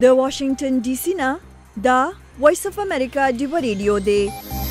د واشنگټن ډي سي نه دا وایس اف امریکا ډیو ریډیو دی.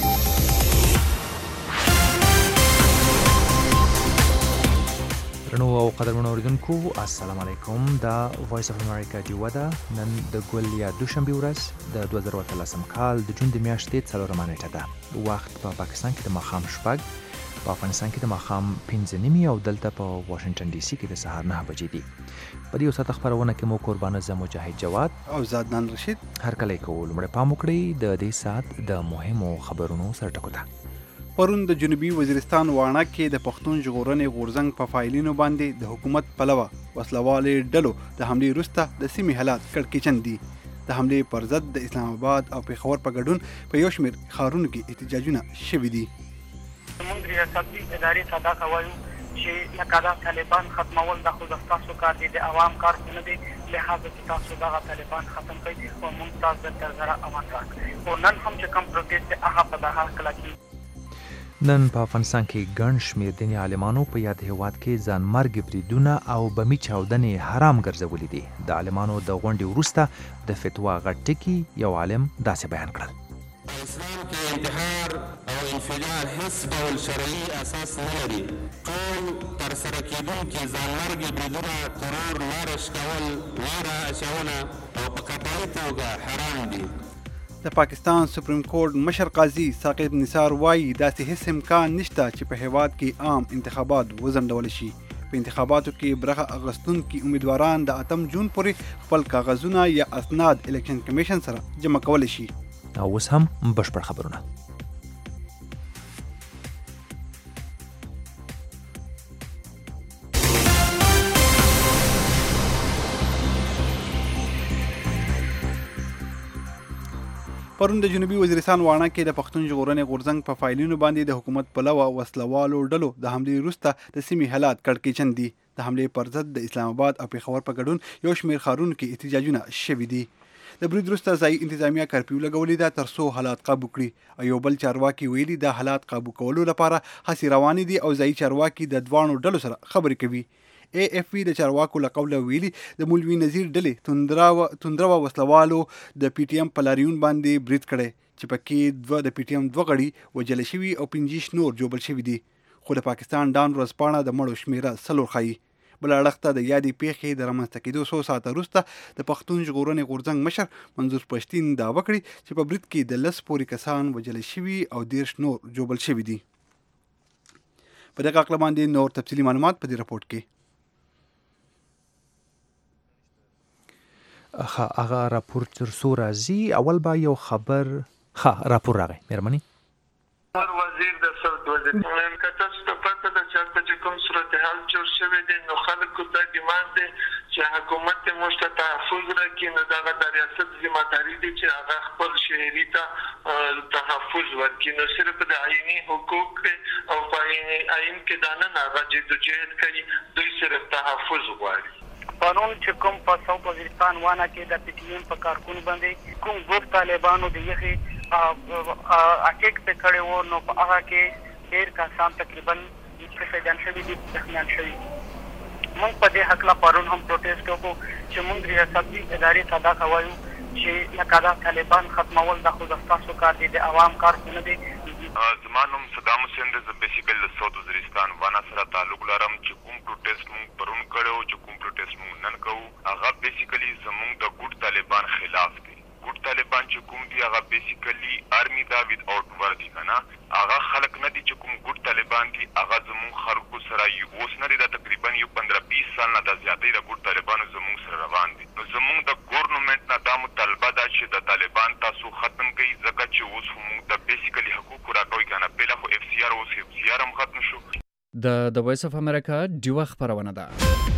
رنو او قدرمنو اوریدونکو السلام علیکم. دا وایس اف امریکا ډیو ده. نن د ګل یا دوشنبه ورځ د 2013 کال د جون د میاشتې 4 نیټه ده. وخت په پاکستان کې د ماښام شپږ، په افغانستان کې د ماښام 5:30 او دلته په واشنگټن ډي سي کې د سهار 9 بجې دي. په دې وسط خبرونه کې مو قربانه زه مجاهد جواد او زادنان رشید هر کله کوو. لمړی پام وکړئ د دې ساعت د مهمو خبرونو سرټکو ته. پرون د جنوبي وزیرستان واڼه کې د پښتون ژغورنې غورځنګ په فایلینو باندې د حکومت پلوه وسلوالې ډلو د حملې وروسته د سیمې حالات کړکېچن دي. د حملې پر ضد د اسلام آباد او پېښور په ګډون په یو شمېر ښارونو کې احتجاجونه شوي دي. موږ ریاستي ادارې ته دا کوایو چې لکه دا طالبان ختمول د خو د ستاسو کار دی، د عوام کار خو نه دی، لهذا چې تاسو دغه طالبان ختم کړئ او موږ تاسو ته زره امان راکړئ. او نن هم چې کوم پروټیست دی هغه په دغه هکله کې نن په افغانستان کې ګڼ شمېر دیني عالمانو په یاد هېواد کې ځانمرګ بریدونه او بمي چاودنې حرام ګرځولي دي. د عالمانو د غونډې وروسته د فتوا غټ ټکي یو عالم داسې بیان کړل: اسلام کې انتحار او انفجار هیڅ ډول شرعي اساس نه لري. ټول ترسره کېدونکي ځانمرګي بریدونه، ترور، لارش کول، ویره اچونه او په قطعي توګه حرام دي. د پاکستان سپریم کورټ مشر قاضي ثاقب نثار وایي داسې هیڅ امکان نشته چې په هیواد کې عام انتخابات وځنډول شي. په انتخاباتو کې برخه اخیستونکي امیدواران د 8 جون پورې خپل کاغذونه یا اسناد الیکشن کمیشن سره جمع کولی شي. او اوس هم بشپړ خبرونه. پرون د جنوبي وزیرستان واڼه کې د پښتون ژغورنې غورځنګ په فایلونو باندې د حکومت پلوه وسلوالو ډلو د حملې وروسته د سیمې حالات کړکېچن دي. د حملې پر ضد د اسلام آباد او پېښور په ګډون یو شمېر ښارونو کې احتجاجونه شوي دي. د برید وروسته ځایي انتظامیه کرفیو لګولې ده تر څو حالات قابو کړي. او یو بل چارواکي ویلي د حالات قابو کولو لپاره هڅې روانې دي او ځایي چارواکي د دواړو ډلو سره خبرې کوي. AFP د چارواکو له قوله ویلي د مولوي نذیر ډلې توندرو وسلوالو د PTM په لاریون باندې برید کړی چې پکې د PTM 2 غړي وژل شوي او 15 نور جوړل شوي دي. خو د پاکستان ډان ورځپاڼه د مړو شمیره 4 ښیي. بل اړخ ته د یادې پیښې د رامنځته کېدو 100 ساعته وروسته د پښتون ژغورنې غورځنګ مشر منظور پښتين دعوه کړې چې په برید کې د 10 پورې کسان وژل شوي او 13 نور جوړل شوي دي. په دغه اړه باندې نور تفصیلي معلومات په دې راپورټ کې. هغه راپور تر څو راځي اول به یو خبر راپور راغی. مهرباني وزیر د صوت وزیر کتاست پته د چارته چې کوم صورتحال جوړ شوی دی نو خلکو ته ډیماند دی چې حکومت موږ ته تحفظ راکړي. نو دغه د ریاست ذمہداري دی چې هغه خپل شهري ته تحفظ ورکړي. نو صرف د عیني حقوق او په عین کې دا نه هغه جدوجہد کوي، دوی صرف تحفظ غواړي. قانون چې کوم په ساوت وزیرستان واڼه کې د PTM په کارکونو باندې کوم ګروپ طالبانو د یخي اټیک په کړي وو، نو په هغه کې ډېر کسان تقریبا شهیدان شوي دي، زخمیان شوي. موږ په دې هکله پرون هم پروټیست وکړو چې موږ ریاستي ادارې ته دا کوایو چې لکه دا طالبان ختمول د خو د ستاسو کار دی، د عوام کار خو نه دی. زما نوم صدام حسین دی. زه بیسیکلی د ساوت وزیرستان واڼه سره تعلق لرم. چې کوم پروټیست موږ پرون کړی، چې کوم پروټیست موږ نن کوو، هغه بیسیکلی زموږ د ګوډ طالبان خلاف دی. ګوډ طالبان چې کوم دي هغه بیسیکلی آرمی دا وید آوټ ور دي که نه، هغه خلک نه دي چې کوم ګوډ طالبان دي هغه زموږ خلکو سره اوس نه دی، دا تقریبا یو 15-20 سال نه دا زیاتې د ګوډ طالبانو زموږ سره روان دي. نو زموږ د ګورنمنټ نه دا مطالبه ده چې د طالبان تاسو ختم کړئ، ځکه چې اوس موږ د بیسیکلی حقوقو راکوي که نه. پهله خو FCR اوس FCR هم ختم شو. د وایس اف امریکا ډیوه خبرونه ده.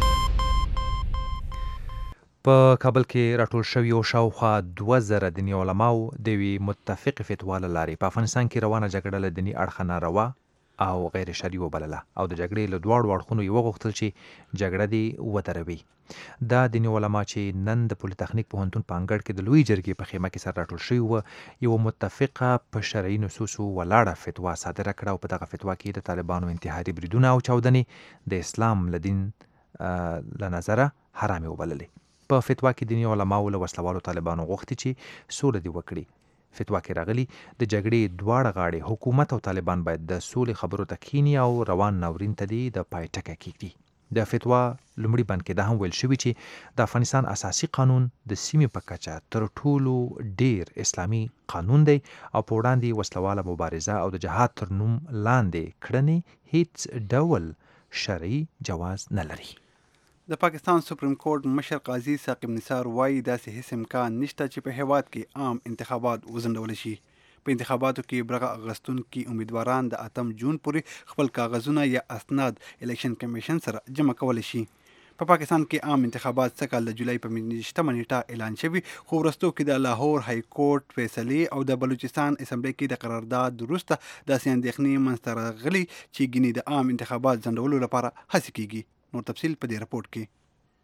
په کابل کې راټول شوي او شاوخوا 2000 دیني علماو د یوې متفقې فتوا له لارې په افغانستان کې روانه جګړه له دیني اړخه ناروا او غیر شرعي وبلله او د جګړې له دواړو اړخونو یې وغوښتل چې جګړه دې ودروي. دا دیني علما چې نن د پولیتخنیک پوهنتون په انګړ کې د لوی جرګې په خیمه کې سره راټول شوي وو، یوه متفقه په شرعي نصوصو ولاړه فتوا صادره کړه او په دغه فتوا کې د طالبانو انتحاري بریدونه او چاودنې د اسلام له دین له نظره حرامې وبللې. په فتوا کې دیني علماو له وسلوالو طالبانو غوښتي چې سوله دې وکړي. فتوا کې راغلي د جګړې دواړه غاړې حکومت او طالبان باید د سولې خبرو ته کښیني او روان ناورین ته دې د پای ټکی کېږدي. د فتوا لومړي بند کې دا هم ویل شوي چې د افغانستان اساسي قانون د سیمې په کچه تر ټولو ډیر اسلامي قانون دی او په وړاندې وسلواله مبارزه او د جهاد تر نوم لاندې کړنې هیڅ ډول شرعي جواز نه لري. د پاکستان سپریم کورټ مشر قاضي ثاقب نثار وایي داسې هیڅ امکان نشته چې په هیواد کې عام انتخابات وځنډول شي. په انتخاباتو کې برخه اخیستونکي امیدواران د 8 جون پورې خپل کاغذونه یا اسناد الیکشن کمیشن سره جمع کولی شي. په پاکستان کې عام انتخابات څه کال د جولای په 28 نیټه اعلان شوي، خو وروستو کې د لاهور های کورټ فیصلې او د بلوچستان اسمبلی کې د قرارداد وروسته داسې اندېښنې منځته راغلي چې ګینې د عام انتخابات ځنډولو لپاره هڅې کیږي. نور تفصیل په دې رپورټ کې.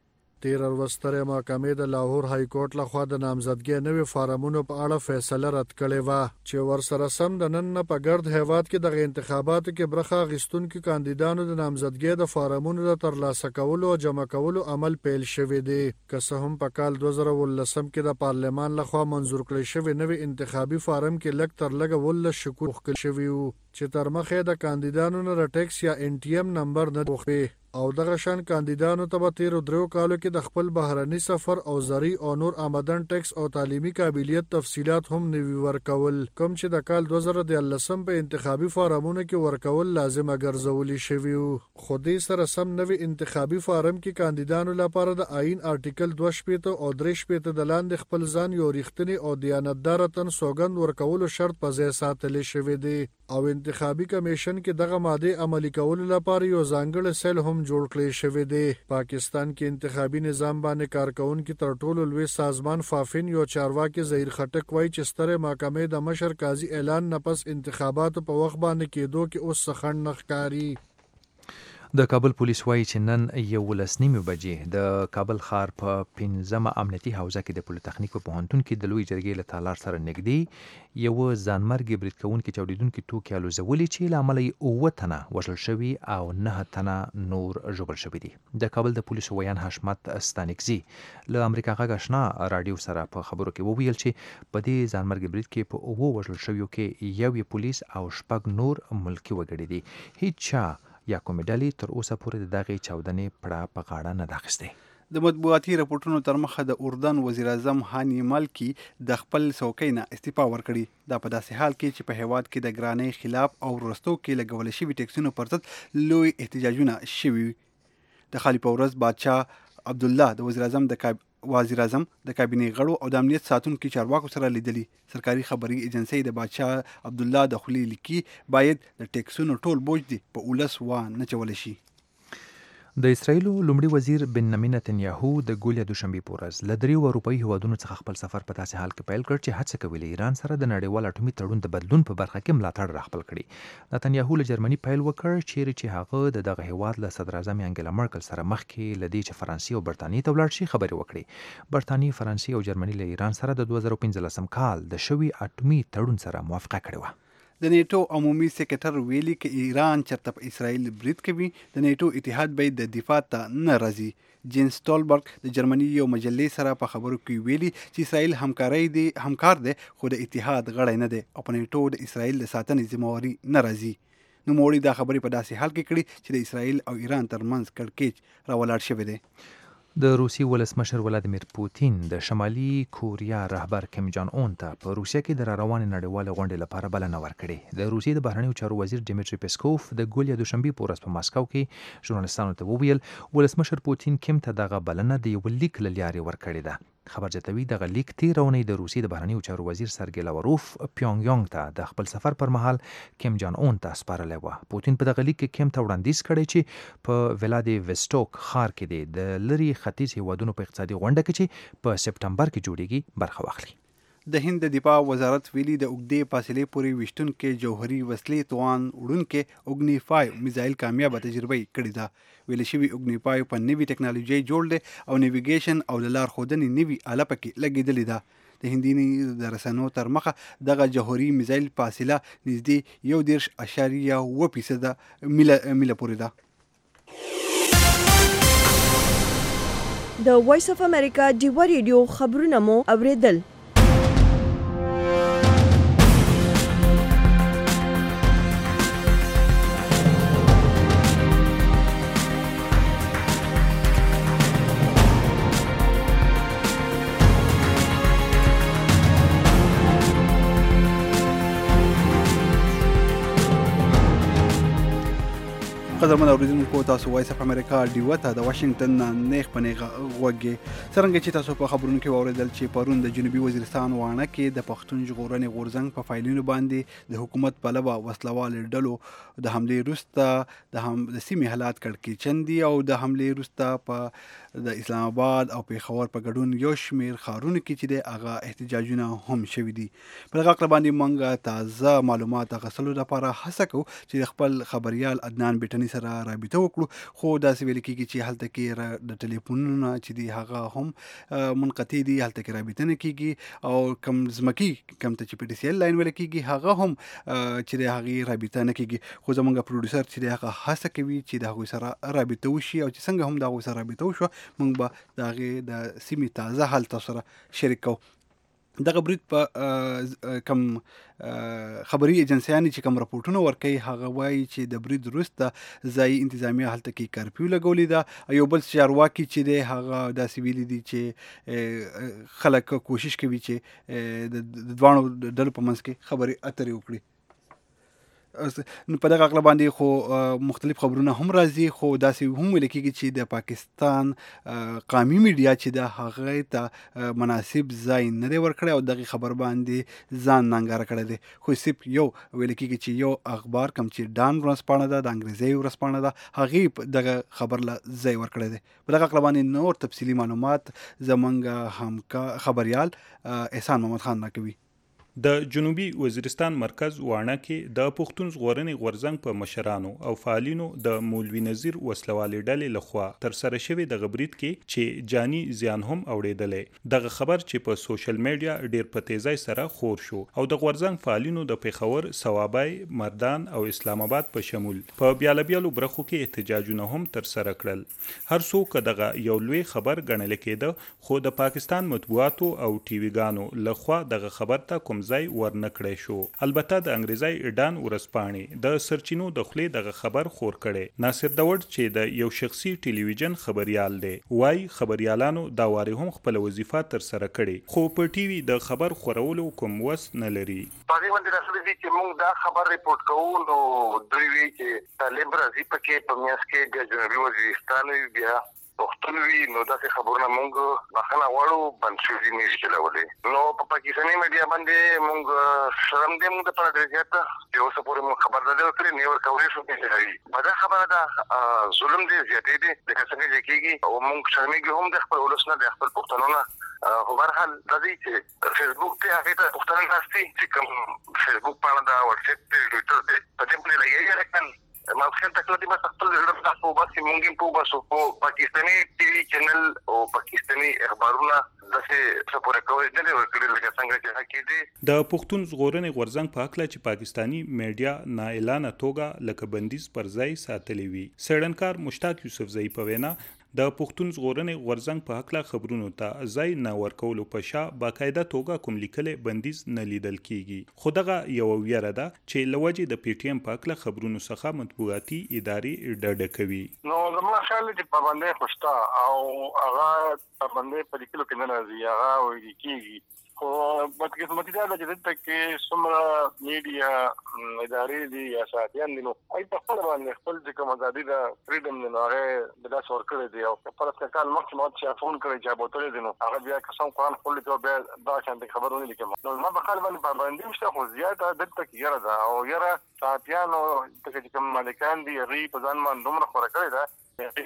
13 ورځې محکمې د لاهور های کورټ لخوا د نامزدګۍ نوې فارمونو په اړه فیصله رد کړې و چې ورسره سم د نن په ګرد هیواد کې د انتخاباتو کې برخه اخیستونکو کاندیدانو د نامزدګۍ د فارمونو د ترلاسه کولو او جمع کولو عمل پیل شوی دی. که څه هم په کال 2019 کې د پارلمان لخوا منظور کړی شوی نوې انتخابي فارم کې لږ تر لږه 19 شکوک وکړل شوی وو چې تر مخه د کاندیدانو نه ټیکس یا ان ټي ام نمبر نه وخی او دغه شان کاندیدانو ته به 13 کالو کې د خپل بهرني سفر او زری او نور آمدن ټیکس او تعلیمي قابلیت تفصيلات هم نوي ورکول، کوم چې د کال 2013 په انتخابي فارمونو کې ورکول لازم ګرځولي شوی وو. خو دې سره سم نوي انتخابي فارم کې کاندیدانو لپاره د آئین آرټیکل 2 او 3 د لاندې خپل ځان یو ریښتینی او دیانتدار تن سوګند ورکولو شرط په ځای ساتل شوی دی او انتخابي کمیشن کې دغه ماده عملي کولو لپاره یو ځانګړی سیل هم جوړ کړی شوی دی. پاکستان کې انتخابي نظام باندې کارکونکو تر ټولو لوی سازمان فافین یو چارواکي ظهیر خټک وایي چې ستره محکمې د مشر قاضي اعلان نه پس انتخاباتو په وخت باندې کېدو کې اوس څخه نخکاری. د کابل پولیس وایي چې نن 11:30 بجې د کابل ښار په 15مه امنیتي حوزه کې د پولیټیکنیک په پوهنتون کې د لوی جرګې له تالار سره نږدې یو ځانمرګي برید کوونکي چاودیدونکي توکي الوزولي چې له امله یې 9 تنه وژل شوي او 9 تنه نور ژوبل شوي دي. د کابل د پولیسو ویان حشمت ستانکزي له امریکا غږ آشنا رادیو سره په خبرو کې وویل چې په دې ځانمرګي برید کې په 9 وژل شویو کې یو پولیس او 6 نور ملکی وګړي دي. هیڅ چا یا کومې ډلې تر اوسه پورې د دغې چاودنې پړه په غاړه نه ده اخیستې. د مطبوعاتي راپورټونو تر مخه د اردن وزیر اعظم هاني مالکی د خپل څوکۍ نه استعفا ورکړي. دا په داسې حال کې چې په هیواد کې د ګرانۍ خلاف او وروستو کې لګول شوي ټیکسونو پر ضد لوی احتجاجونه شوي. د خالي په ورځ بادشاه عبدالله د وزیر اعظم د کابینې غړو او د امنیت ساتونکو چارواکو سره لیدلي. سرکاري خبري ایجنسی د بادشاه عبدالله د خولې لیکي باید د ټیکسونو ټول بوج دی په ولس نه چول شي. د اسرایل لومړي وزیر بنیامین نتنیاهو د ګولیا دوشنبه په ورځ له 3 اروپایي هیوادونو څخه خپل سفر په داسې حال کې پیل کړ چې هڅه کوي له ایران سره د نړیوال اټومي تړون د بدلون په برخه کې ملاتړ راخپل کړي. نتنیاهو له جرمني پیل وکړ چې هغه دغه هیواد له صدر اعظم انګلا مرکل سره مخکې لدی چې فرانسې او برتانیې ته ولاړ شي خبرې وکړي. برتانیې، فرانسې او جرمني له ایران سره د 2015 کال د شوي اټومي تړون سره موافقه کړې و. د نیټو عمومي سکرټر ویلي چې ایران چرته په اسرائیل برید کوي د نیټو اتحاد به د دفاع ته نه راځي. جین سټولبرګ د جرمني یو مجلې سره په خبرو کې ویلي چې اسرائیل همکار دی خو د اتحاد غړی نه دی او په نیټو د اسرائیل د ساتنې ذمہواري نه راځي. نوموړي دا خبرې په داسې حال کې کړي چې د اسرائیل او ایران ترمنځ کړکېچ راولاړ شوی دی. د روسي ولسمشر ولادیمیر پوتین د شمالي کوریا رهبر کیم جان اون ته په روسیه کې د روانې نړیوالې غونډې لپاره بلنه ورکړې. د روسیې د بهرنیو چارو وزیر ډیمیټری پیسکوف د ګولیا دوشنبه په ورځ په ماسکو کې ژورنالستانو ته وویل ولسمشر پوتین کیم ته دغه بلنه د یو لیک له لارې ورکړې ده. خبر جاتوي دغه لیک تیر اونۍ د روسیې د بهرنیو چارو وزیر سرګی لاوروف پیونګ ته د خپل سفر پر مهال کیم جان اون ته سپارلی و. پوتین په دغه لیک کې کیم ته وړاندیز کړی چې په ولادیوستوک ښار کې د لري ختیځ هیوادونو په اقتصادي غونډه کې چې په سپټمبر کې جوړیږي برخه واخلي. د هند د دفاع وزارت ویلي د اوږدې فاصلې پورې ویشتونکې جوهري وسلې توان وړونکې اوګني 5 میزایل کامیابه تجربه کړې ده. ویل شوي اوګني 5 په نوي ټکنالوژي جوړ دی او نیویګیشن او د لار ښودنې نوي آله پکې لګېدلې ده. د هندي د رسنیو تر مخه دغه جوهري میزایل فاصله نږدې 1.8% میله پورې ده. د وایس اف امریکا ډیوا ریډیو خبرونه مو اوریدل. قدرمن اوریدونکو تاسو وایس اف امریکا ډیوا ته د واشنگټن نه نیغ په نیغه غوږی څرنګه چې تاسو په خبرونو کې واوریدل چې پرون د جنوبي وزیرستان واڼه کې د پښتون ژغورنې غورځنګ په فایلونو باندې د حکومت په لور وسلوال ډلو د حمله وروسته د سیمې حالات کړکېچن دي او د حمله وروسته په د اسلام آباد او پیښور په ګډون یو شمیر ښارونو کې چې د هغه احتجاجونه هم شوي دي. په دغه اړه باندې موږ تازه معلومات اخیستلو لپاره هڅه کوو چې خپل خبريال عدنان بیٹنی سره رابطه وکړو، خو داسې ویل کېږي چې هلته کې د ټلیفونونو چې دي هغه هم منقطع دي، هلته کې رابطه نه کېږي او کم ځمکي کم ته چې پی ډي سی ایل لاین ویل کېږي هغه هم چې د هغې رابطه نه کېږي. خو زموږ پروډوسر چې دی هغه هڅه کوي چې د هغوی سره رابطه وشي او چې څنګه هم د هغوی سره رابطه وشوه موږ به د هغې د سیمې تازه حال تاسو سره شریک کوو. دغه برید په کم خبري ایجنسیانې چې کوم راپورټونه ورکوي هغه وایي چې د برید وروسته ځایي انتظامیه هلته کې کرفیو لګولې ده. یو بل چارواکي چې دی هغه داسې ویلي دي چې خلک کوشش کوي چې د دواړو ډلو په منځ کې خبرې اترې وکړي. نو په دغه اړه باندې خو مختلف خبرونه هم راځي، خو داسې هم ویل کېږي چې د پاکستان قومي میډیا چې د هغې ته مناسب ځای نه دی ورکړی او دغه خبر باندې ځان ننګاره کړی دی. خو صرف یو ویل کېږي چې یو اخبار کوم چې ډان ورځپاڼه ده، د انګریزي ورځپاڼه ده، هغې دغه خبر له ځای ورکړی دی. په دغه اړه باندې نور تفصیلي معلومات زموږ خبريال احسان محمد خان راکوي. د جنوبي وزیرستان مرکز واڼه کې د پښتون ژغورنې غورځنګ په مشرانو او فعالینو د مولوي نذیر وسلوالې ډلې لخوا تر سره شوی د برید کې چې جاني زیان هم اوریدلې. دغه خبر چې په سوشل میډیا ډیر په تیزی سره خور شو او د غورځنګ فعالینو د پیښور، صوابای، مردان او اسلام آباد په شمول په بیالو برخو کې احتجاجونه هم تر سره کړل. هر څوک دغه یو لوی خبر ګڼل کېده، خو د پاکستان مطبوعاتو او ټي وي ګانو لخوا دغه خبر ته کوم ځای ورنکړی شو. البته د انګریزي ډان ورځپاڼې د سرچینو د خولې دغه خبر خور کړي. ناصر داوود چې د یو شخصي ټلویزیون خبريال دی وای خبريالانو دا واري هم خپل وظیفه تر سره کړي، خو په ټي وي د خبر خورولو کوم وس نه لري. پاره باندې راځي چې موږ دا خبر ریپورت کوو نو دوی وی چې طالب راځي پکې په میاس کې د جنوبي وزیرستان بیا پښتون وی نو داسې خبرونه موږ بخښنه غواړو بنسوي نشي چلولې. نو په پاکستاني میډیا باندې موږ شرم دې موږ په دې ځای چې اوس پورې موږ خبر درلود کړی نه ورکوي شو کې دا خبره ده ظلم دې زیاتې دي د څنګه چې کېږي او موږ شرمېږو هم د خپل ولسنه د خپل پښتنونو خو برحال راځي چې فیسبوک ته هغه ته پښتنه راستي چې کوم فیسبوک باندې دا واتس اپ ته ټویټر ته په دې باندې لګي راکړل ما خپل تکلیف بس خپل زړه په باسي مونږ په باسو په پاکستاني ټي وي چینل او پاکستاني اخبارونه دغه سپورټ کوي نه ورکړل لکه څنګه چې حقیقي دي. د پښتون ژغورنې غورځنګ په حق چې پاکستاني میډیا نا اعلان توګه لکه بندیز پر ځای ساتلې وي. سړنکار مشتاق یوسفزئی په وینا د پښتون ژغورنې غورځنګ په حق خبرونو ته ځای نه ورکولو په شا باقاعده توګه کوم لیکل بندیز نه لیدل کیږي. خو دغه یو ویره ده چې لوجه د پی ټی ایم په حق خبرونو څخه مطبوعاتي ادارې ډډه کوي. نو زموږ خیال دی پابندۍ خوشتا او هغه پابندۍ په لیکلو کې نه راځي، هغه ویل کیږي. خو مطلب دا چې دلته کې څومره میډیا ادارې دي یا ساتيان دي نو اي په خپل باندې خپل د کوم ازادي د فریډم نه هغه د لاس ورکړي دي او په پرسته کال مخکې ماته چې فون کړی چې بوتل دي نو هغه بیا قسم قرآن خپل ته بیا دا څنګه خبرونه لیکم نو ما په خپل باندې پابندي مشته خو زیاته دلته کې یره ده او یره ساتيانو چې کوم مالکان دي ری په ځان باندې دومره خورا کړی ده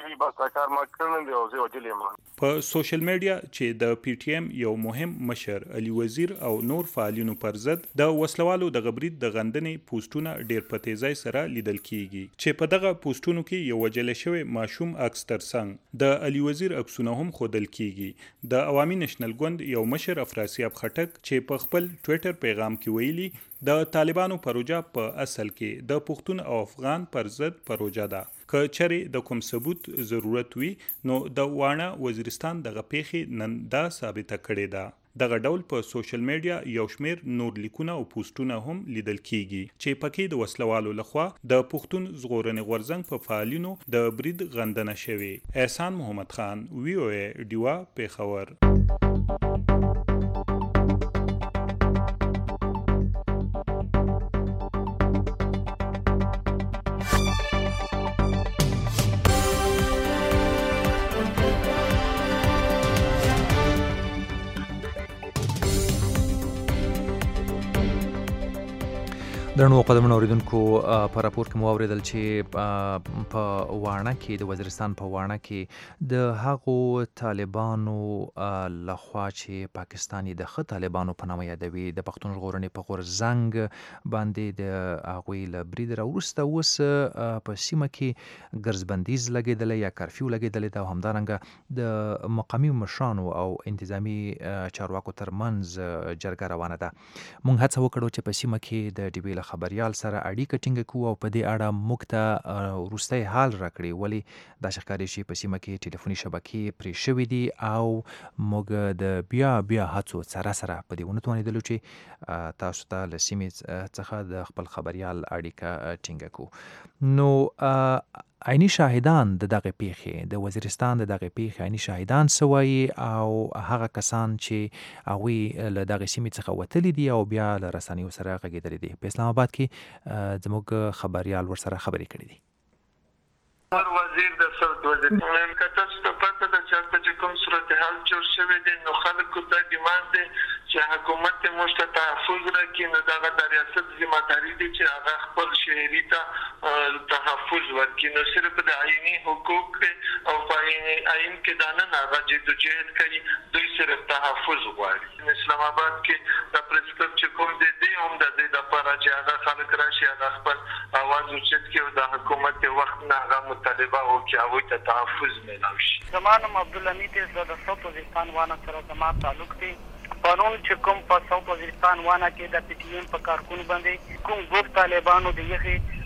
په سوشل میډیا چې د پی ټی ایم یو مهم مشر علي وزیر او نور فعالینو پر ضد د وسلوالو د غبرید د غندنې پوسټونه ډیر په تیزی سره لیدل کیږي چې په دغه پوسټونو کې یو وجل شوی ماشوم عکس ترڅنګ د علي وزیر عکسونه هم خودل کیږي. د عوامي نېشنل ګوند یو مشر افراسیاب خټک چې په خپل ټوئیټر پیغام کې ویلي د طالبانو پروژه په اصل کې د پښتون او افغان پر ضد پروژه ده. که چرې د کوم ثبوت ضرورت وي نو د واڼه وزیرستان دغه پیښې نن دا ثابته کړې ده. دغه ډول په سوشل میډیا یو شمیر نور لیکونه او پوسټونه هم لیدل کیږي چې پکې د وسلوالو لخوا د پښتون ژغورنې غورځنګ په فعالینو د برید غندنه شوې. احسان محمد خان VOA ډیوا پیښور. درنو قدمونو اوریدونکو په راپور کې مو اوریدل چې په واڼه کې د وزیرستان په واڼه کې د هغو طالبانو لخوا چې پاکستاني د ښه طالبانو په نامه یادوي د پښتون ژغورنې په غورځنګ باندې د هغوی له برید راوروسته اوس په سیمه کې ګرځبندیز لګېدلی یا کرفیو لګېدلی ده او همدارنګه د مقامي مشرانو او انتظامي چارواکو ترمنځ جرګه روانه ده. موږ هڅه وکړو چې په سیمه کې د ډیبې له خبریال سره اړیکه ټینګه کړو او په دې اړه موږ ته وروستی حال راکړي ولې دا ښکاري چې په سیمه کې ټلیفوني شبکې پرې شوي دي او موږ د بیا هڅو سره په دې ونه توانېدلو چې تاسو ته له سیمې څخه د خپل خبریال اړیکه ټینګه کړو. نو عیني شاهدان د دغه پیښې د وزیرستان د دغه پیښې عیني شاهدان څه وایي او هغه کسان چې هغوی له دغه سیمې څخه وتلي دي او بیا له رسنیو سره غږېدلي دي. په اسلام آباد کې زموږ خبریال ورسره خبرې کړې دي. وزیر د صوت وزیر که تاسو ته پته ده چې کوم صورتحال جوړ شوی دی نو خلکو ته ډیماند دی چې حکومت موږ ته تحفظ راکړي. نو دغه د ریاست ذمهداري دی چې هغه خپل شهري ته تحفظ ورکړي. نو صرف د عیني حقوق او په عین کې دا نه هغه جدوجہد کوي، دوی صرف تحفظ غواړي. اسلام آباد کې د پریس کلب چې کوم دی هم د دې لپاره چې هغه خلک راشي هغه خپل اواز اوچت کړي او د حکومت وخت نه هغه مطالبه وکړي هغوی ته تحفظ میلاو شي. زما نوم عبدالحمید زه د صوت وزیرستان واڼه سره زما تعلق دی. پرون چې کوم په صوت وزیرستان واڼه کې د PTM په کارکون باندې کوم ګروپ طالبانو د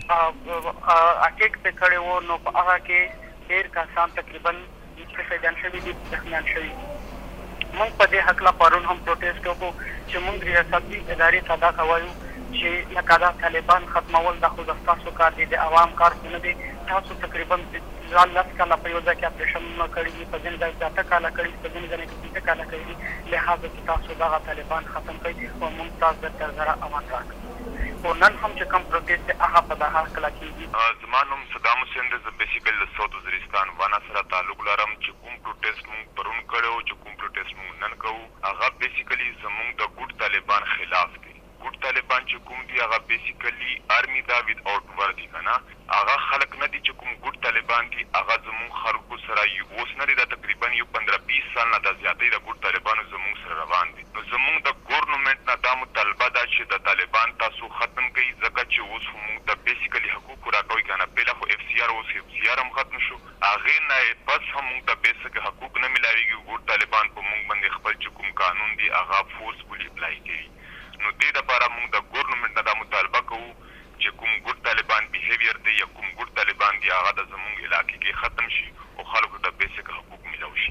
یخې اټیک پې کړی و نو په هغه کې ډېر کسان تقریبا شهیدان شوي دي، زخمیان شوي. موږ په دې هکله پرون هم پروټیسټ وکړو چې موږ ریاستي ادارې ته دا وایو چې لکه دا طالبان ختمول دا خو د ستاسو کار دی، د عوام کار خو نه دی. تاسو تقریبا 10 کاله په یو ځای کې اپریشنونه کړي دي، په ځینې ځای 10 کاله کړي دي، په ځینې ځای کې 15 کاله کړي دي. لهذا چې تاسو دغه طالبان ختم کړئ او موږ تاسو درته زره امان راکړو. او نن هم چې کوم پروټیسټ دی هغه په دغه هکله کېږي. زما نوم صدام حسین دی، زه بیسیکل د صوت وزیرستان واڼه سره تعلق لرم. چې کوم پروټیسټ موږ پرون کړی چې کوم پروټیسټ موږ نن کوو هغه بیسیکلي زموږ د ګوډ طالبان خلاف دی. ګوډ طالبان چې کوم دي هغه بیسیکلي آرمي دا وید آوټ ور دي که نه، هغه خلک نه دي چې کوم ګوډ طالبان دي هغه زموږ خلکو سره اوس نه دي، دا تقریبا یو 15-20 سال نه دا زیاتې د ګوډ طالبانو زموږ سره روان دي. نو زموږ د ګورنمنټ نه دا مطالبه ده چې د طالبان تاسو ختم کړئ، ځکه چې اوس موږ د بیسیکلي حقوقو راکوي که نه. پهله خو FCR اوس FCR هم ختم شو، هغې نه بس هم موږ ته بیسیک حقوق نه میلاویږي. ګوډ طالبان په موږ باندې خپل چې کوم قانون دی هغه فورسفولي اپلای کوي. نو دې دپاره موږ د ګورنمنټ نه دا مطالبه کوو چې کوم ګوډ طالبان بیهیویر دی یا کوم ګوډ طالبان دی هغه د زموږ علاقې کې ختم شي او خلکو ته بیسیک حقوق میلاو شي.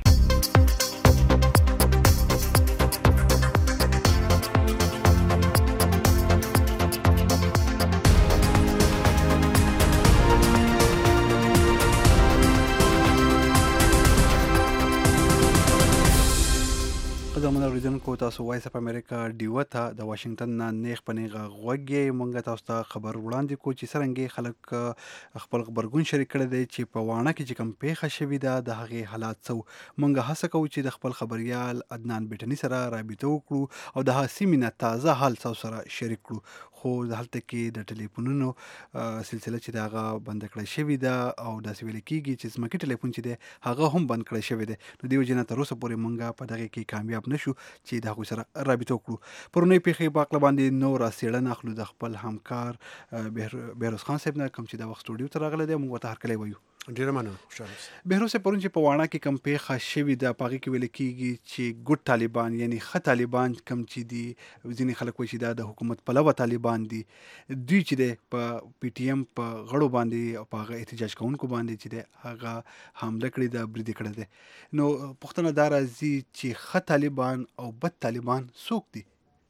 قدمونه اوریدونکو تاسو وایس اف امریکا ډیو ته د واشنگټن نه نیغ په نیغه غوږ مونږ تاسو ته خبر وړاندې کو چې څرنګه خلک خپل خبرګون شریک کړی دی چې په واڼه کې چې کوم پیښه شوې ده د هغې حالات څه. مونږ هڅه کوو چې د خپل خبریال عدنان بیټني سره رابطه وکړو او د هغه سیمې نه تازه حال تاسو سره شریک کړو. خو هلته کې د ټلیفونونو سلسله چې د هغه بند کړی شوې ده او داسې ویل کېږي چې ځمکي ټلیفون چې دی هغه هم بند کړی شوی دی. نو دې وجې نه تر اوسه پورې مونږ په دغې کې کامیاب نشو چې د هغوی سره رابطه وکړو. پرونۍ پیښې په هکله باندې نوره څېړنه اخلو د خپل همکار بهروز خان صاحب نه، کوم چې دا وخت سټوډیو ته راغلی دی. موږ ورته هرکلی وایو. ډیره مننه خوشاله بهروز پرون چې په واڼه کې کم پیښه شوې ده په هغې کې ویل کېږي چې ګډ طالبان یعنی ښه طالبان کم چې دي ځینې خلک وایي چې دا د حکومت پلوه طالبان دي دوی چې دی په پی ټي ایم په غړو باندې او په هغه احتجاج کوونکو باندې چې دی هغه حمله کړې ده برید یې کړی دی نو پوښتنه دا راځي چې ښه طالبان او بد طالبان څوک دي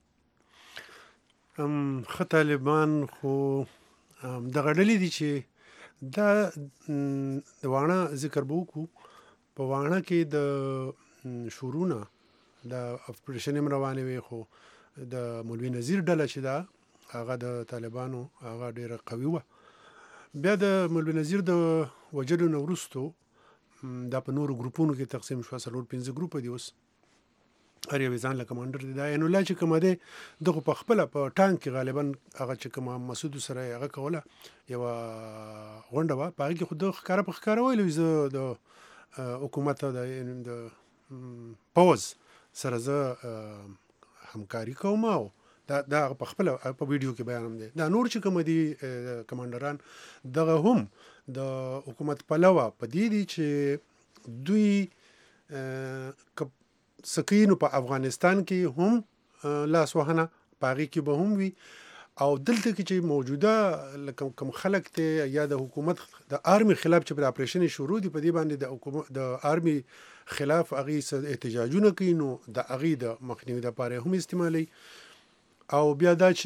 ښه طالبان خو دغه ډلې دي چې دا د واڼه ذکر به وکړو په واڼه کې د شورونه د اپریشن هم روانې وي خو د مولوي نذیر ډله چې ده هغه د طالبانو هغه ډېره قوي وه بیا د مولوي نذیر د وژلو نه وروستو دا په نورو ګروپونو کې تقسیم شوه 4-5 ګروپه دي اوس هر یو ځان له کمانډر دی دا عین الله چې کومه دی دغه په خپله په ټانک کې غالبا هغه چې کومه مسعود سره هغه کوله یوه غونډه وه په هغې کې خو د ښکاره په ښکاره ویلو زه د حکومت د پوز سره زه همکاري کوم او دا په خپله په ویډیو کې بیان هم دی دا نور چې کومه دي کمانډران دغه هم د حکومت پلوه په دې دي چې دوی سکینو په افغانستان کې هم لاس وهنه په هغې کې به هم وي او دلته کې چې موجوده کوم خلک ته یا د حکومت د آرمي خلاف چې په اپریشن شروع دي په دې باندې د آرمي خلاف هغې احتجاجونه کوي نو د هغې د مخنیوي دپاره هم استعمالوي او بیا دا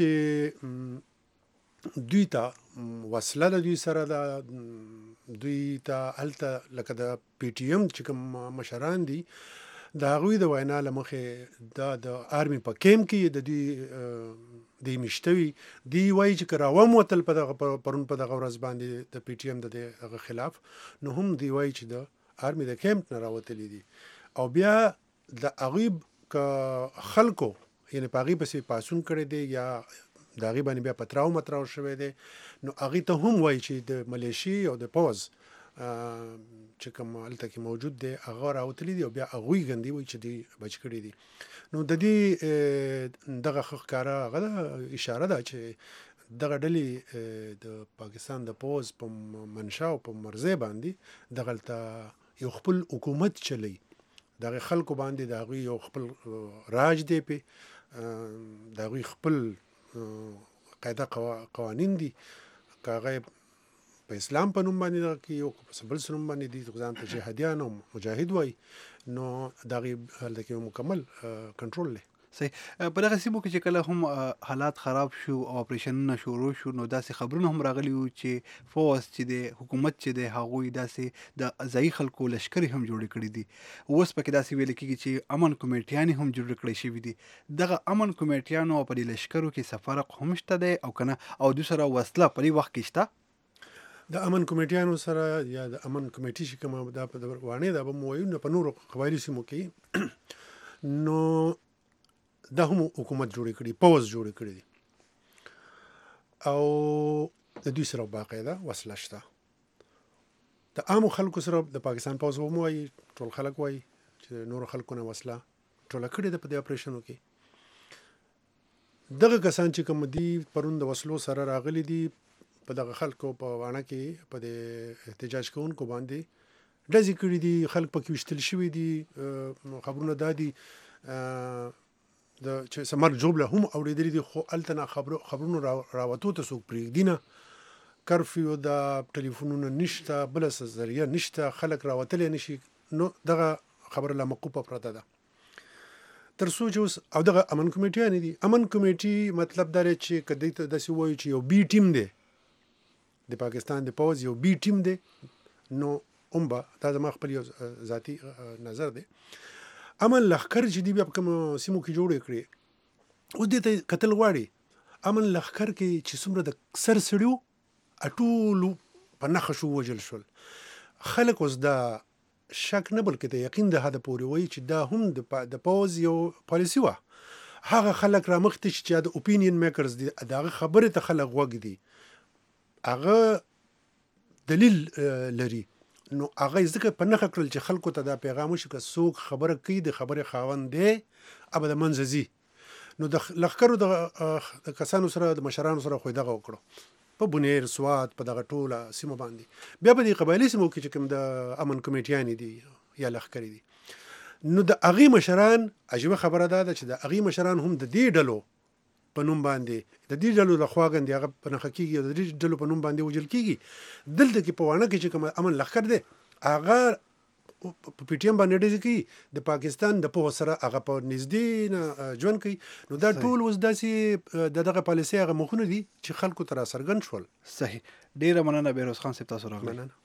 چې دوی ته وسله د دوی سره ده دوی ته هلته لکه د پی ټي ایم چې کوم مشران دي د هغوی د وینا له مخې دا د آرمي په کیمپ کې د دوی دی مشتوي دی وایي چې که راوموتل پرون په دغه ورځ باندې د پی ټي ایم د هغه خلاف نو هم دی وایي چې د آرمي د کیمپ نه راوتلي دي او بیا د هغوی که خلکو یعنې په هغې پسې پاڅون کړی دی یا د هغې باندې بیا پتراو متراو شوی دی نو هغې ته هم وایي چې د ملیشي او د پوز چې کوم هلته کې موجود دی هغه راوتلي دي او بیا هغوی ګندي وایي چې دوی بچ کړي دي نو د دې دغه ښه ښکاره هغه ده اشاره ده چې دغه ډلې د پاکستان د پوز په منشا او په مرزۍ باندې دغلته یو خپل حکومت چلی دغه خلکو باندې د هغوی یو خپل راج دی پې د هغوی خپل قاعده قوانین دي که هغه په اسلام په نوم باندې دغه کې یو په بل څه نوم باندې دي ځان ته جهادیان او مجاهد وایي نو د هغې هلته کې مکمل کنټرول دی صحیح په دغه سیمو کې چې کله هم حالات خراب شو او اپریشنونه شروع شو نو داسې خبرونه هم راغلي وو چې فوز چې دی حکومت چې دی هغوی داسې د ځایي خلکو لشکرې هم جوړې کړي دي اوس پکې داسې ویل کېږي چې امن کمیټیانې هم جوړې کړی شوي دي دغه امن کمیټیانو او په دې لشکرو کې څه فرق هم شته دی او که نه او دوی سره وسله په دې وخت کې شته د امن کمیټیانو سره یا د امن کمیټي چې کومه دا په واڼې دا به مو وایو نه په نورو قبایلي سیمو کې نو دا هم حکومت جوړې کړي پوز جوړې کړي دي او د دوی سره باقاعده وسله شته د عامو خلکو سره د پاکستان پوز هم وایي ټول خلک وایي چې نورو خلکو نه وسله ټوله کړې ده په دې اپریشنو کې دغه کسان چې کوم دي پرون د وسلو سره راغلي دي په دغه خلکو په واڼه کې په د احتجاج کوونکو باندې ډزې کړي دي خلک پکې ویشتل شوي دي خبرونه دا دي د چې سمر جوبله هم اورېدلي دي خو هلته نه خبرونو راوتو ته څوک پرېږدي نه کرفیو د ټلیفونونه نشته بله څه ذریعه نشته خلک راوتلی نشي نو دغه خبره لا موقوفه پرته ده تر څو چې اوس او دغه امن کمیټیانې دي امن کمیټي مطلب دا دی چې که دوی ته داسې وایو چې یو بي ټیم دی د پاکستان د پوز یو بي ټیم دی نو هم به دا زما خپل یو ذاتي نظر دی امن لښکر چې دی بیا په کومو سیمو کې جوړې کړې اوس دې ته کتل غواړي امن لښکر کې چې څومره د سر سړیو ټولو په نښه شو وژل شول خلک اوس دا شک نه بلکې د یقین د حده پورې وایي چې دا هم د پوز یو پالیسي وه هغه خلک رامخته شي چې د اوپینین میکرز دي د هغه خبرې ته خلک غوږ دي هغه دلیل لري نو هغه ځکه په نښه کړل چې خلکو ته دا پیغام وشي که څوک خبره کوي د خبرې خاوند دی ابه د منځه ځي نو د لښکرو د کسانو سره د مشرانو سره خو دغه وکړو په بونیر سوات په دغه ټوله سیمه باندې بیا په دې قبایلي سیمو کې چې کوم د امن کمیټیانې دي یا لښکرې دي نو د هغې مشران عجیبه خبره ده چې د هغې مشران هم د دې ډلو په نوم باندې د دې ډلو لخوا ګندې هغه په نښه کېږي او د دې ډلو په نوم باندې وژل کېږي دلته کې په واڼه کې چې کوم امن لښکر دی هغه په پی ټی ایم باندې ډېر کوي د پاکستان د پوهه سره هغه په نږدې نه ژوند کوي نو دا ټول اوس داسې د دغه پالیسۍ هغه مخونه دي چې خلکو ته راڅرګند شول. صحیح ډېره مننه بهروز خان صاحب تاسو راغلی. مننه.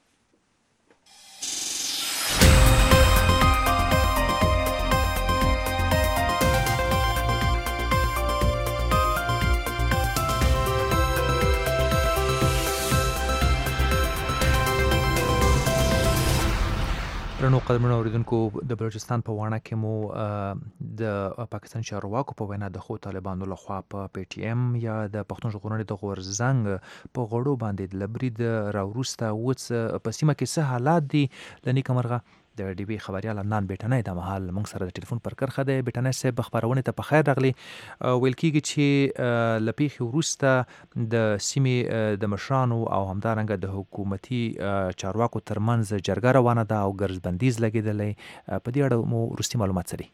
درنو قدرمنو اوریدونکو د بلوچستان په واڼه کې مو د پاکستان چارواکو په وینا د خو طالبانو لخوا په پی ټی ایم یا د پښتون ژغورنې د غورځنګ په غړو باندې د لبرید راوروسته اوس په سیمه کې څه حالات دي د نیکه مرغه د ډي بي خبريال عدنان بیٹنای د مهال موږ سره د ټلیفون پر کرخه دی. بیٹنای صاحب خبرونه ته په خیر راغلی. ویل کېږي چې لپیخي وروسته د سیمې د مشرانو او همدارنګه د حکومتي چارواکو ترمنځ جرګه روانه ده او ګرځبندیز لګېدلی. په دې اړه مو وروستي معلومات څه دي؟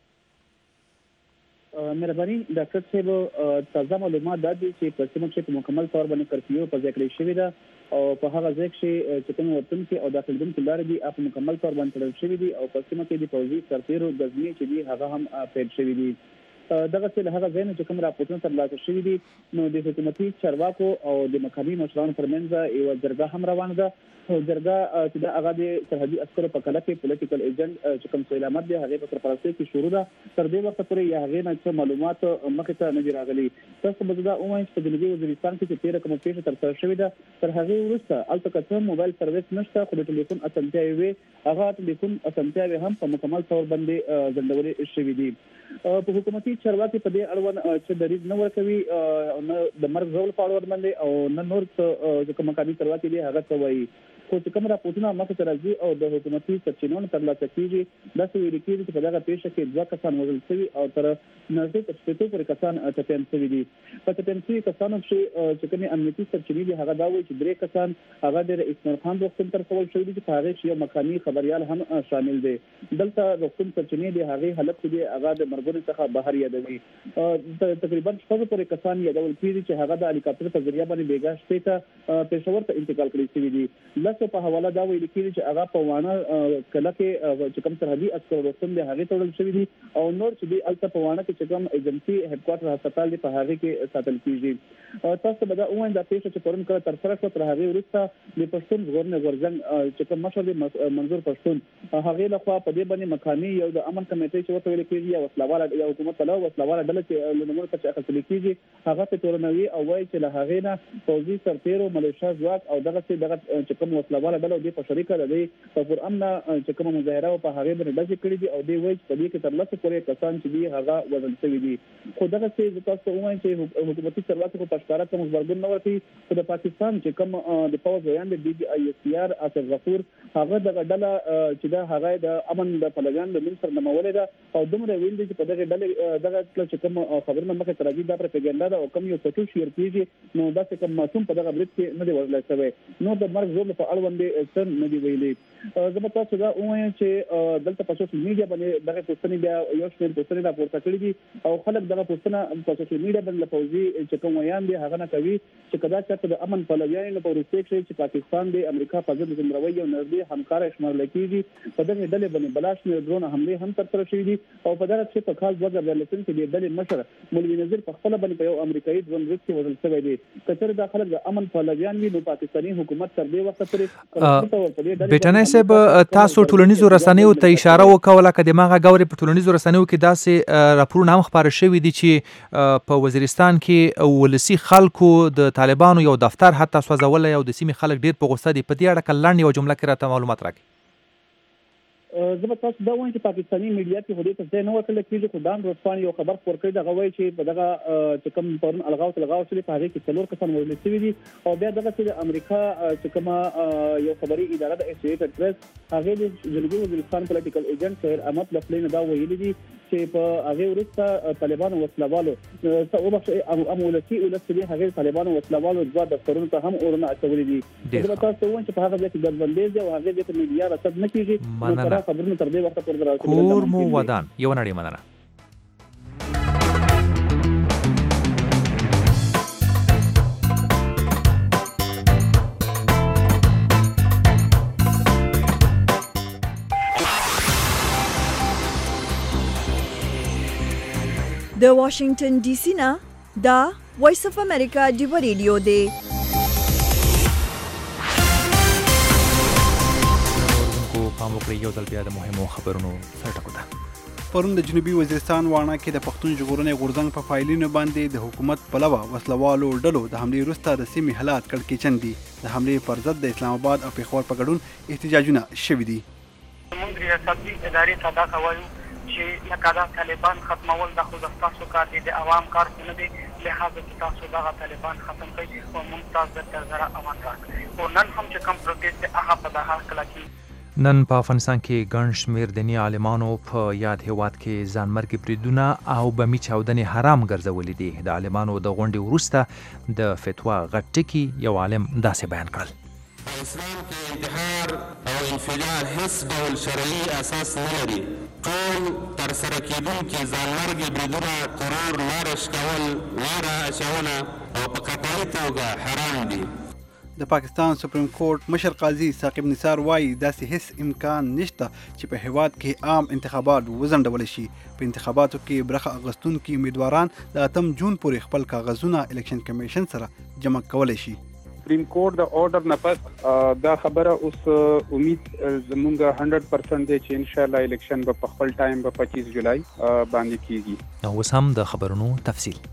مهرباني ډاکټر صاحب تازه معلومات دا دي چې په سیمه کې په مکمل طور باندې کرفیو په ځای کړی شوې ده او په هغه ځای کې چې کوم وطنکي او داخليدونکو لارې دي په مکمل طور باندې تړل شوې دي او په سیمه کې د پوځي سرتیرو ګزمې چې دي هغه هم پیل شوې دي. دغه څه له هغه ځای نه چې کوم راپورټونه ترلاسه شوي دي نو د حکومتي چارواکو او د مقامي مشرانو ترمنځ یوه جرګه هم روانه ده او جرګه چې دا هغه د سرحدي عسکرو په کله کې پولیټیکل ایجنټ چې کوم څه علامت دی هغه په سرپرستۍ کې شروع ده. تر دې وخت پورې یا هغه نه څه معلومات مخې ته نه دي راغلي. تاسو به دا وایئ چې په جنوبي وزیرستان کې چې 13 کومه پیښه ترسره شوې ده تر هغه وروسته البته کوم موبایل سرویس نشته خو د ټلیفون اسانتیاوې وي هغه ټلیفون اسانتیاوې هم په مکمل تور باندې ځندولې شوې دي. په حکومتي چارواکي په دې اړوند چې دریځ نه ورکوي نه د مرګ ډول په اړوند باندې او نه نور څه کوم مقامي چارواکي دي هغه څه وایي خو چې کوم راپورټونه مخې ته راځي او د حکومتي سرچینو نه ترلاسه کېږي داسې ویل کېږي چې په دغه پیښه کې 2 کسان وژل شوي او تر نږدې تر 60 پورې کسان ټپیان شوي دي. په ټپیان شوي کسانو چې کومې امنیتي سرچینې دي هغه دا وایي چې 3 کسان هغه د رئیس عمر خان روغتون ته رسول شوي دي چې په هغې کې یو مقامي خبریال هم شامل دی. دلته روغتون سرچینې دي هغې حالت دي هغه د مرګونو څخه بهر یادوي. تقریبا 6 پورې کسان یادول کېږي چې هغه د هلیکاپټر په ذریعه باندې بیګا شپې ته پېښور ته انتقال کړي شوي دي. لکه په حواله دا ویل کېږي چې هغه په واڼه کله کې چې کوم سرحدي عسکر روغتون دی هغې ته وړل شوي دي او نور چې دی هلته په واڼه کې چې کوم ایجنسي هیډ کوارټر هسپتال دی په هغې کې ساتل کېږي. تاسو به دا ووایم دا پیښه چې پرون کله ترسره شوه تر هغې وروسته د پښتون ژغورنې غورځنګ چې کوم مشر دی منظور پښتون هغې لخوا په دې باندې مقامي یو د امن کمیټې چې ورته ویل کېږي یا وسلواله یا حکومت پلوه وسلواله ډله چې له نومونو څخه اخیستل کېږي هغه په تورنوي او وایي چې له هغې نه پوځي سرتیرو ملیشه ځواک او دغسې چې کوم وسلواله ډله دې په شریکه ده دی په پرامنه چې کومه مظاهره په هغې باندې ډزې کړي دي او دې وایي چې په دې کې تر 10 پورې کسان چې دي هغه وژل شوي دي. خو دغسې زه تاسو ته ووایم چې حکومتي چارواکو په ښکاره کوم غبرګون نه ورکوي خو د پاکستان چې کوم د پوځ ویان دی DGISR آصف غفور هغه دغه ډله چې دا هغه د امن د پلویانو د نوم سره نومولې ده او دومره ویل دي چې په دغه ډلې دغه چې کوم خبرونه مخې ته راځي دا پروپاګاندا ده او کوم یو فوټو شیر کېږي نو داسې کوم معصوم په دغه برید کې نه دی وژلی شوی نو د مرګ ژوبلو په اړوند څه نه دي ویلي. زه به تاسو دا ووایم چې دلته په سوشل میډیا باندې دغه پوسټنې بیا یو شمېر پوسټنې راپورته کړي دي او خلک دغه پوسټونه په سوشل میډیا باندې له پوځي چې کوم ویان دي هغه نه کوي چې که دا چېرته د امن پلویان نه په وروستۍ کښې چې پاکستان د امریکا په ضد د زمروۍ یو نږدې همکاره شمارلی کېږي په دغې ډلې باندې بلا شمېر ډرون حملې هم ترسره شوي دي او په دغه کښې په کال 2014 کې د ډلې مشر مولوي نذیر په خپله باندې په یو امریکایي ډرون برید کې وژل شوی دی. که چېرې دا خلک د امن پلویان وي نو پاکستاني حکومت تر دې وخته پورې بیٹنای صاحب تاسو ټولنیزو رسنیو ته اشاره وکوله که دماغه ګوري په ټولنیزو رسنیو کې داسې راپورونه هم خپاره شوي دي چې په وزیرستان کې ولسي خلکو د طالبانو یو دفتر حتی سوځولی او د سیمې خلک ډېر په غوسه دي. په دې اړه که لنډ یوه جمله کې راته معلومات راکړئ. زه به تاسو دا وایم چې پاکستاني میډیا کې خو دې ته ځای نه ورکړل کېږي خو ډان ورځپاڼې یو خبر خپور کړی دغه وایي چې په دغه چې کوم پرون الغاو شوي په هغې کې 4 کسان وژل شوي دي او بیا دغسې د امریکا چې کومه یو خبري اداره د اسوسییټډ پریس هغې د جنوبي وزیرستان پولیټیکل ایجنټ سهیل احمد له خولې نه دا ویلي دي چې په هغه وروسته طالبانو وسلوالو امولتي ولسلي هغه طالبانو وسلوالو دوه دفترونو ته هم اورونه اچولې دي دا تاسو وایي چې په هغه ځای کې ګډوډي او هغه ځای کې میډیا رصد نه کیږي نو تر خبرونه تر دې وخت پورې راځي کور مو ودان یو نړۍ مننه د واشنگټن ډي سي نه دا وایس اف امریکا ډیو ریډیو دی کو پام وکړئ یو ځل بیا د مهمو خبرونو سرټکو ته پرون د جنوبي وزیرستان واڼه کې د پښتون ژغورنې غورځنګ په فایلونو باندې د حکومت پلوه وسلوالو ډلو د حملې وروسته د سیمې حالات کړکېچن دي د حملې پر ضد د اسلام آباد او پېښور په ګډون احتجاجونه شوي دي موږ ریاستي ادارې ته دا کوو چې لکه دا طالبان ختمول د خو تاسو کار دي د عوام کار نه دي لهدا چې تاسو دا طالبان ختم کړئ او موږ تاسو ته زړه امان راکړي او نن هم چې کوم پروتست هغه په دغه کله کې نن په افغانستان کې ګڼ شمېر دیني عالمانو په یاد هیواد کې ځانمرګي بریدونه او بمي چاودنې حرام ګرځولې دي د عالمانو د غونډې وروسته د فتوا غټ ټکي یو عالم داسې بیان کړل اسلام کې انتحار او انفجار هیڅ ډول شرعي اساس نه لري ټول تر سره کېدونکي ځانمرګي بریدونه ترور لارش کول ویره اچونه او په قطعي توګه حرام دي د پاکستان سپریم کورټ مشر قاضي ثاقب نثار وایي داسې هیڅ امکان نشته چې په هیواد کې عام انتخابات وځنډول شي په انتخاباتو کې برخه اخیستونکي امیدواران د 8 جون پورې خپل کاغذونه الیکشن کمیشن سره جمع کولی شي سپریم کورټ د اوردر نه پس دا خبره اوس امید زمونږ 100% دی چې ان شاء الله الیکشن به په خپل ټایم به 25 جولای باندې کیږي نو اوس هم د خبرونو تفصیل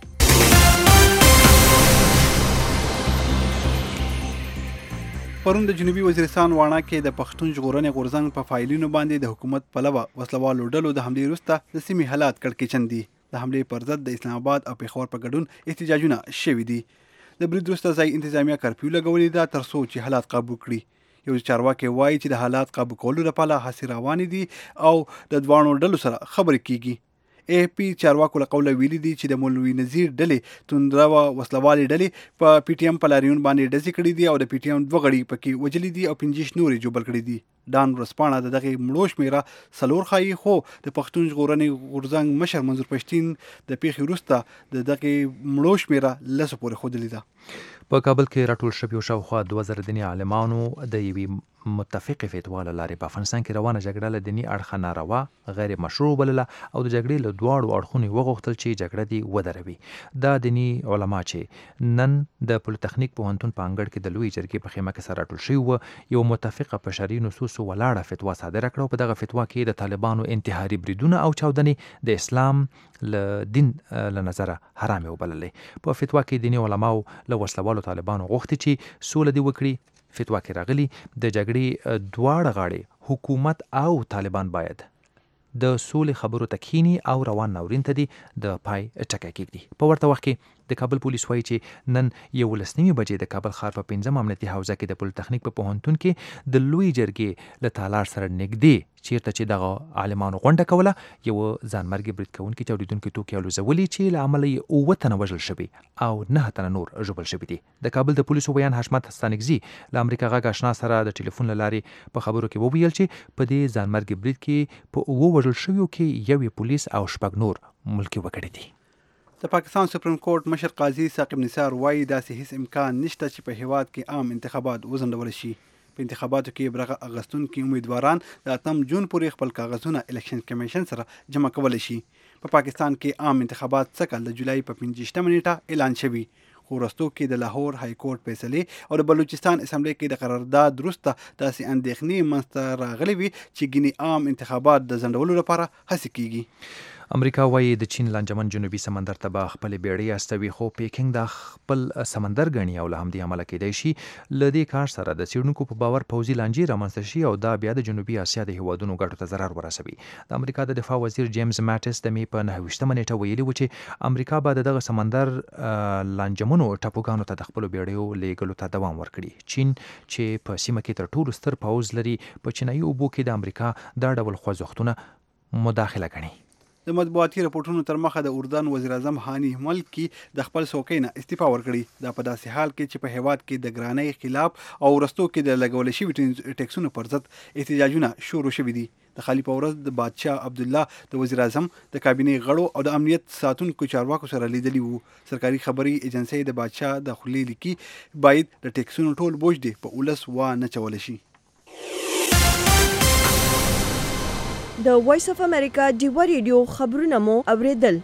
پرون د جنوبي وزیرستان واڼه کې د پښتون ژغورنې غورځنګ په فایلونو باندې د حکومت پلوه وسلوالو ډلو د حملې وروسته د سیمې حالات کړکېچن دي د حملې پر ضد د اسلام آباد او پېښور په ګډون احتجاجونه شوي دي د برید وروسته ځای انتظامیه کرفیو لګولې ده تر څو چې حالات قابو کړي یو چارواکي وایي چې د حالات قابو کولو لپاره هڅې روانې دي او د دواړو ډلو سره خبرې کیږي اے پی چارواکو له قوله ویلي دي چې د مولوي نذیر ډلې توندروه وسلوالې ډلې په پی ټي ایم په لاریون باندې ډزې کړي دي او د پی ټي ایم 2 غړي پکې وجلي دي او 15 نورې جوبل کړي دي ډان ورسپانه د دغه مړو شمیره څلور ښایي خو د پښتون ژغورنې غورځنګ مشر منظور پښتین د پیښې وروسته د دغه مړو شمیره لسو پورې ښودلې ده په کابل کې راټول شوي شاوخوا 2000 دیني عالمانو د یوې متفقې فتوا له لارې په افغانستان کې روانه جګړه له دیني اړخه ناروا غیر مشروع بلله او د جګړې له دواړو اړخونو وغوښتل چې جګړه دې ودروي دا دیني علما چې نن د پولیټیکنیک پوهنتون په انګړ کې د لوی جرګې په خیمه کې سره راټول شوي وو یو متفقه په شرعي نصوصو ولاړه فتوا صادره کړه او په دغه فتوا کې د طالبانو انتحاري بریدونه او چاودنې د اسلام له دین له نظره حرام وبللې په فتوا کې دیني علماو له وسلوالو طالبانو غوښتي چې سوله دې وکړي فتوا کې راغلي د جګړې دواړه غاړې حکومت او طالبان باید د سولې خبرو ته کښیني او روان ناورین ته دي د پای ټکی کېږدي په ورته وخت کې د کابل پولیس وایي چې نن 11 بجې د کابل ښار په 5 امنیتي حوزه کې د پولیټیکنیک په پوهنتون کې د لوی جرګې له تالار سره نږدې چیرته چې دغه عالمانو غونډه کوله یو ځانمرګي برید کوونکي چاودیدونکي توکي الوزولي چې له امله یې 9 تنه وژل شوي او 9 تنه نور ژوبل شوي دي د کابل د پولیسو بیان حشمت ستانکزي له امریکا غږ آشنا سره د ټلیفون له لارې په خبرو کې وویل چې په دې ځانمرګي برید کې په 9 وژل شویو کې یو پولیس او شپږ نور ملکي وګړي دي د پاکستان سپریم کورټ مشر قاضي ثاقب نثار وایي داسې هیڅ امکان نشته چې په هیواد کې عام انتخابات وځنډول شي په انتخاباتو کې برخه اخیستونکي امیدواران د 8 جون پورې خپل کاغذونه الیکشن کمیشن سره جمع کولی شي په پاکستان کې عام انتخابات څکل د جولای په 15 نیټه اعلان شوي خو وروستو کې د لاهور های کورټ فیصلې او د بلوچستان اسمبلی کې د قرارداد وروسته داسې اندېښنې منځته راغلي وي چې ګینې عام انتخابات د ځنډولو لپاره هڅې کیږي امریکا وایي د چین لانجمن جنوبي سمندر ته به خپل بیړۍ استوي خو پیکنګ د خپل سمندر غني او له همدې عمله کېدای شي ل دې کار سره د څېړونکو په باور پوځي لانجې رامنځته شي او دا بیا د جنوبي اسیا د هیوادونو ګټو ته ضرر ورسوي د امریکا د دفاع وزیر جیمز ماټس د می په 29 نیټه ویلي و چې امریکا به دغه سمندر لانجمنو ټاپوګانو ته د خپل بیړیو لیږلو ته دوام ورکړي چین چې په سیمه کې تر ټولو ستر پوځ لري په چینایي اوبو کې د امریکا دا ډول خوځښتونه مداخله کوي د مطبوعاتي رپورټونو تر مخه د اردن وزیر اعظم هاني ملکی د خپل څوکۍ نه استعفا ورکړي. دا په داسې حال کې چې په هیواد کې د ګرانۍ خلاف او ورستو کې د لګول شوي ټیکسونو پر ضد احتجاجونه شروع شوي دي. د خالی په ورځ د بادشاه عبدالله د وزیر اعظم د کابینې غړو او د امنیت ساتونکو چارواکو سره لیدلي وو. سرکاري خبري ایجنسۍ د بادشاه د خولې لیکي باید د ټیکسونو ټول بوج دی په ولس و نه چول شي. د وایس اف امریکا ډیوا ریډیو خبرونه مو اوریدل.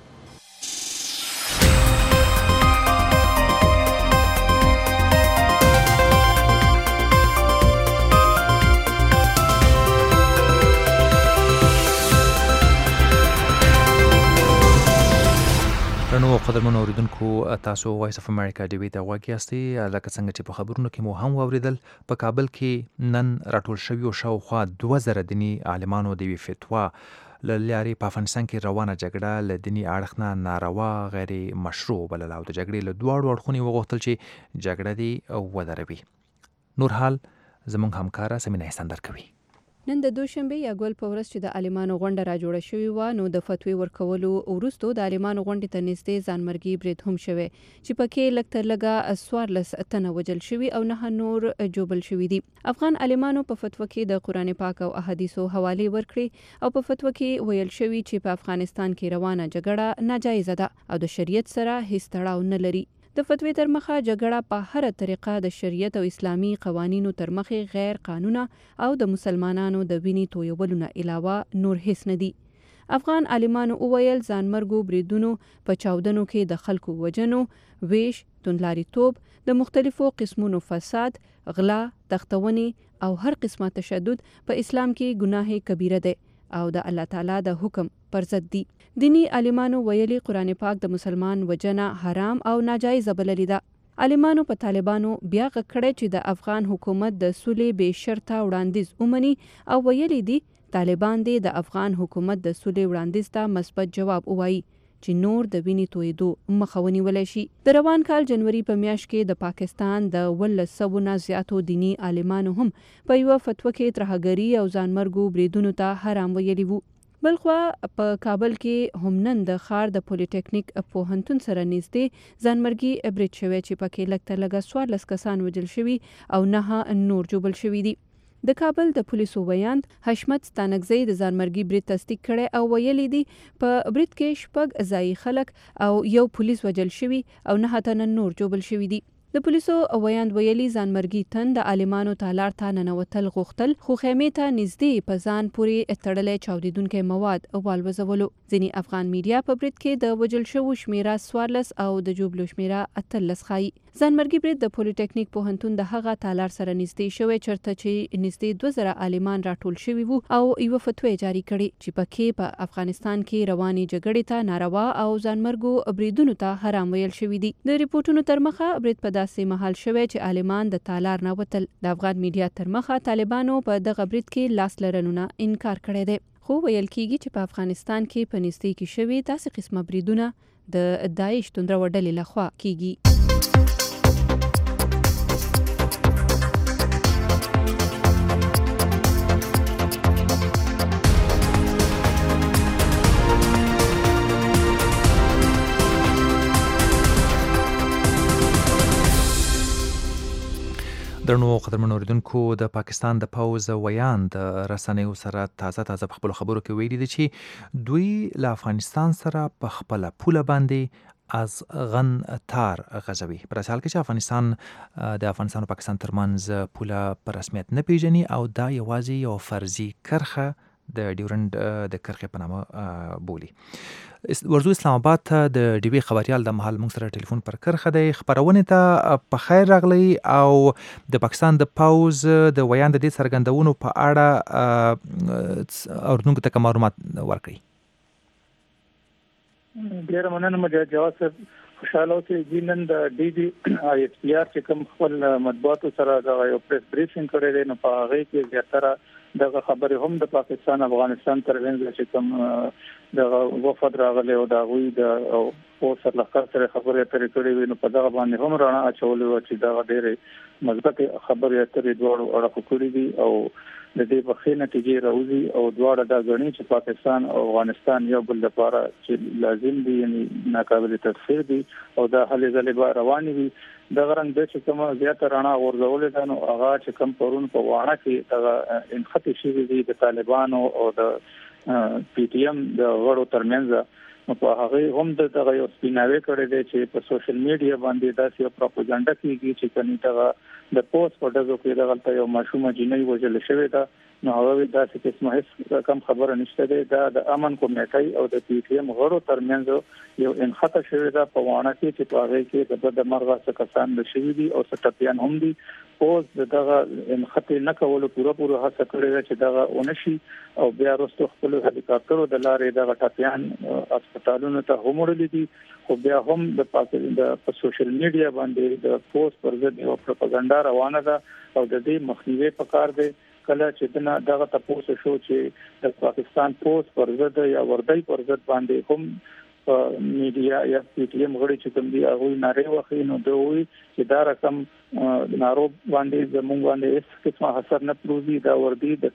نو قدرمنو اوریدونکو تاسو وایس اف امریکا ډیوی ته غوږ یاستئ. لکه څنګه چې په خبرونو کې مو هم واوریدل، په کابل کې نن راټول شوي شاوخوا 2000 دیني عالمانو د یوې فتوا له لارې په افغانستان کې روانه جګړه له دیني اړخ نه ناروا غیر مشروع بلله او د جګړې له دواړو اړخونو وغوښتل چې جګړه دې ودروي. نور حال زموږ همکاره سمینه احسان درکوي. نن د دوشنبه یا ګول په ورځ چې د عالمانو غونډه را جوړه شوې و، نو د فتوی ورکولو وروسته د عالمانو غونډې ته نږدې ځانمرګي برید هم شوی چې پکې لږ تر لږه 14 تنه وژل شوي او 9 نور جوبل شوي دي. افغان عالمانو په فتوا کې د قرآن پاک او احادیثو حواله ورکړي او په فتوا کې ویل شوی چې په افغانستان کې روانه جګړه ناجایزه ده او د شریعت سره هیڅ تړاو نه لري. د فتوی تر مخه جګړه په هر طریقه د شریعت او اسلامي قوانینو تر مخه غیر قانونه او د مسلمانانو د وینې تویولو نه علاوه نور هیڅ نه دي. افغان عالمانو وویل ځانمرګو بریدونو په چاودنو کې د خلکو وجنو، ویش، توندلاریتوب، د مختلفو قسمونو فساد، غلا، تختونې او هر قسمه تشدد په اسلام کې ګناه کبیره ده او د الله تعالی د حکم پر ضد دي. دینی عالمانو ویلي قرآن پاک د مسلمان وجنه حرام او ناجایز بللی ده. عالمانو په طالبانو بیا غکړی چې د افغان حکومت د سولې بې شرطه وړاندیز ومني او ویلي دي طالبان دي د افغان حکومت د سولې وړاندیز ته مثبت جواب ووایي چې نور د وینې تویدو مخه ونیولی شي. د روان کال جنوري په میاشت کې د پاکستان د 1900 نه زیاتو دینی عالمانو هم په یوه فتوا کې ترهګري او ځانمرګو بریدونو ته حرام ویلي وو. بلخوا په کابل کې هم نن د ښار د پولیټیکنیک پوهنتون سره نږدې ځانمرګي برید شوی چې پکې لږ تر لږه 14 کسان وژل شوي او 9 نور جوبل شوي دي. د کابل د پولیسو ویاند حشمت ستانکزی د ځانمرګي برید تصدیق کړي او ویلي دي په برید کې 6 ځایي خلک او یو پولیس وژل شوي او 9 تنه نور جوبل شوي دي. د پولیسو ویاند ویلي ځانمرګي تن د عالمانو تالار ته ننوتل غوښتل خو خیمې ته نږدې په ځان پورې تړلی چاودیدونکي مواد والوځولو. ځینې افغان میډیا په برید کې د وژل شوو شمیره 14 او د جوبلو شمیره 18 ښایي. ځانمرګي برید د پولیټیکنیک پوهنتون د هغه تالار سره نږدې شوی چرته چې نږدې 2000 عالمان راټول شوي وو او یوه فتوا جاری کړې چې پکې په افغانستان کې روانې جګړې ته ناروا او ځانمرګو بریدونو ته حرام ویل شوي دي. د ریپورتونو تر مخه برید په داسې مهال شوی چې عالمان د تالار نه وتل. د افغان میډیا تر مخه طالبانو په دغه برید کې لاس لرنونه انکار کړی دی، خو ویل کیږي چې په افغانستان کې په نږدې کې شوي داسې قسمه بریدونه د داعش توندرو ډلې لخوا کیږي. درنو قدرمنو اوریدونکو، د پاکستان د پوځ ویاند رسنیو سره تازه په خپلو خبرو کې ویلي دي چې دوی له افغانستان سره په خپله پوله باندې از غن تار غځوي. په داسې حال کې چې افغانستان او پاکستان ترمنځ پوله په رسمیت نه پیژني او دا یوازې یو فرضي کرښه د ډیورنډ د کرښې په نامه بولي. ورزو اسلام آباد ته د ډیوی خبريال د محل موږ سره ټلیفون پر کرښه دی. خبرونه ته په خیر راغلی او د پاکستان د پوز د ویاند د څرګندونو په اړه اوردونکو ته معلومات ورکړي. ډیر مننه مجاهد جواد صاحب. خوشاله اوسئ. جنن د ډي ډي آی ایف سی آر چې کوم خپل مطبوعاتو سره د یو پریس بریفینګ کړی دی، نو په هغه کې زیاتره دغه خبرې هم د پاکستان افغانستان ترڅنګ چې کوم د وفد راغلی او د غوي د او سره لخر سره خبرې اترې کړې وي، نو په دغه باندې هم رڼا اچولې و چې دا ډېرې مثبت خبرې اترې دوه اړه کړې دي او د دې په خې نتیجې راوځي او دواړه دا غني چې پاکستان او افغانستان یو بل لپاره چې لازم دي یعنی ناقابل تفسیر دي او دا هلې ځلې رواني وي د غرنګ د چې کوم زیاته رڼا ورزولې ده نو هغه چې کوم پرون په واڼه کې دا انختی شوی دي د طالبانو او د پی ټی ایم د غړو ترمنځ په هغه هم دغه یو سپیناوي کړی دی چې په سوشل میډیا باندې داسې یو پروپاګاندا کیږي چې کني دغه د پوسټ په دغه کې دغه یو ماشومه جنۍ وژل شوې ده نو هغه داسې قسمه هیڅ کم خبره نشته ده د امن کمیټې او د پی ټی ایم غړو ترمنځ یو انخته شوې ده په وانه کې چې په هغه کې د مرغه څخه کسان د شوی دي او سټپیان هم دي اوس دغه انخته نه کول پوره هڅه کړې ده چې دغه اونشي او بیا وروسته خپل هلیکاپټرو د لارې دغه ټپیان هسپتالونو ته همړل دي خو بیا هم د سوشل میډیا باندې د پوسټ پر ضد یو پروپاګاندا روانه ده او د دې مخنیوي پکار دی کله چې دغه تاسو شو چې د پاکستان پوسټ پر ضد یا وردی پر ضد باندې هم میډیا یا پی ټی ایم غړي چې کوم دي هغه ناره وخی نو دوی چې دا رقم نارو باندې زموږ باندې هیڅ قسمه اثر نه پروزي دا وردی د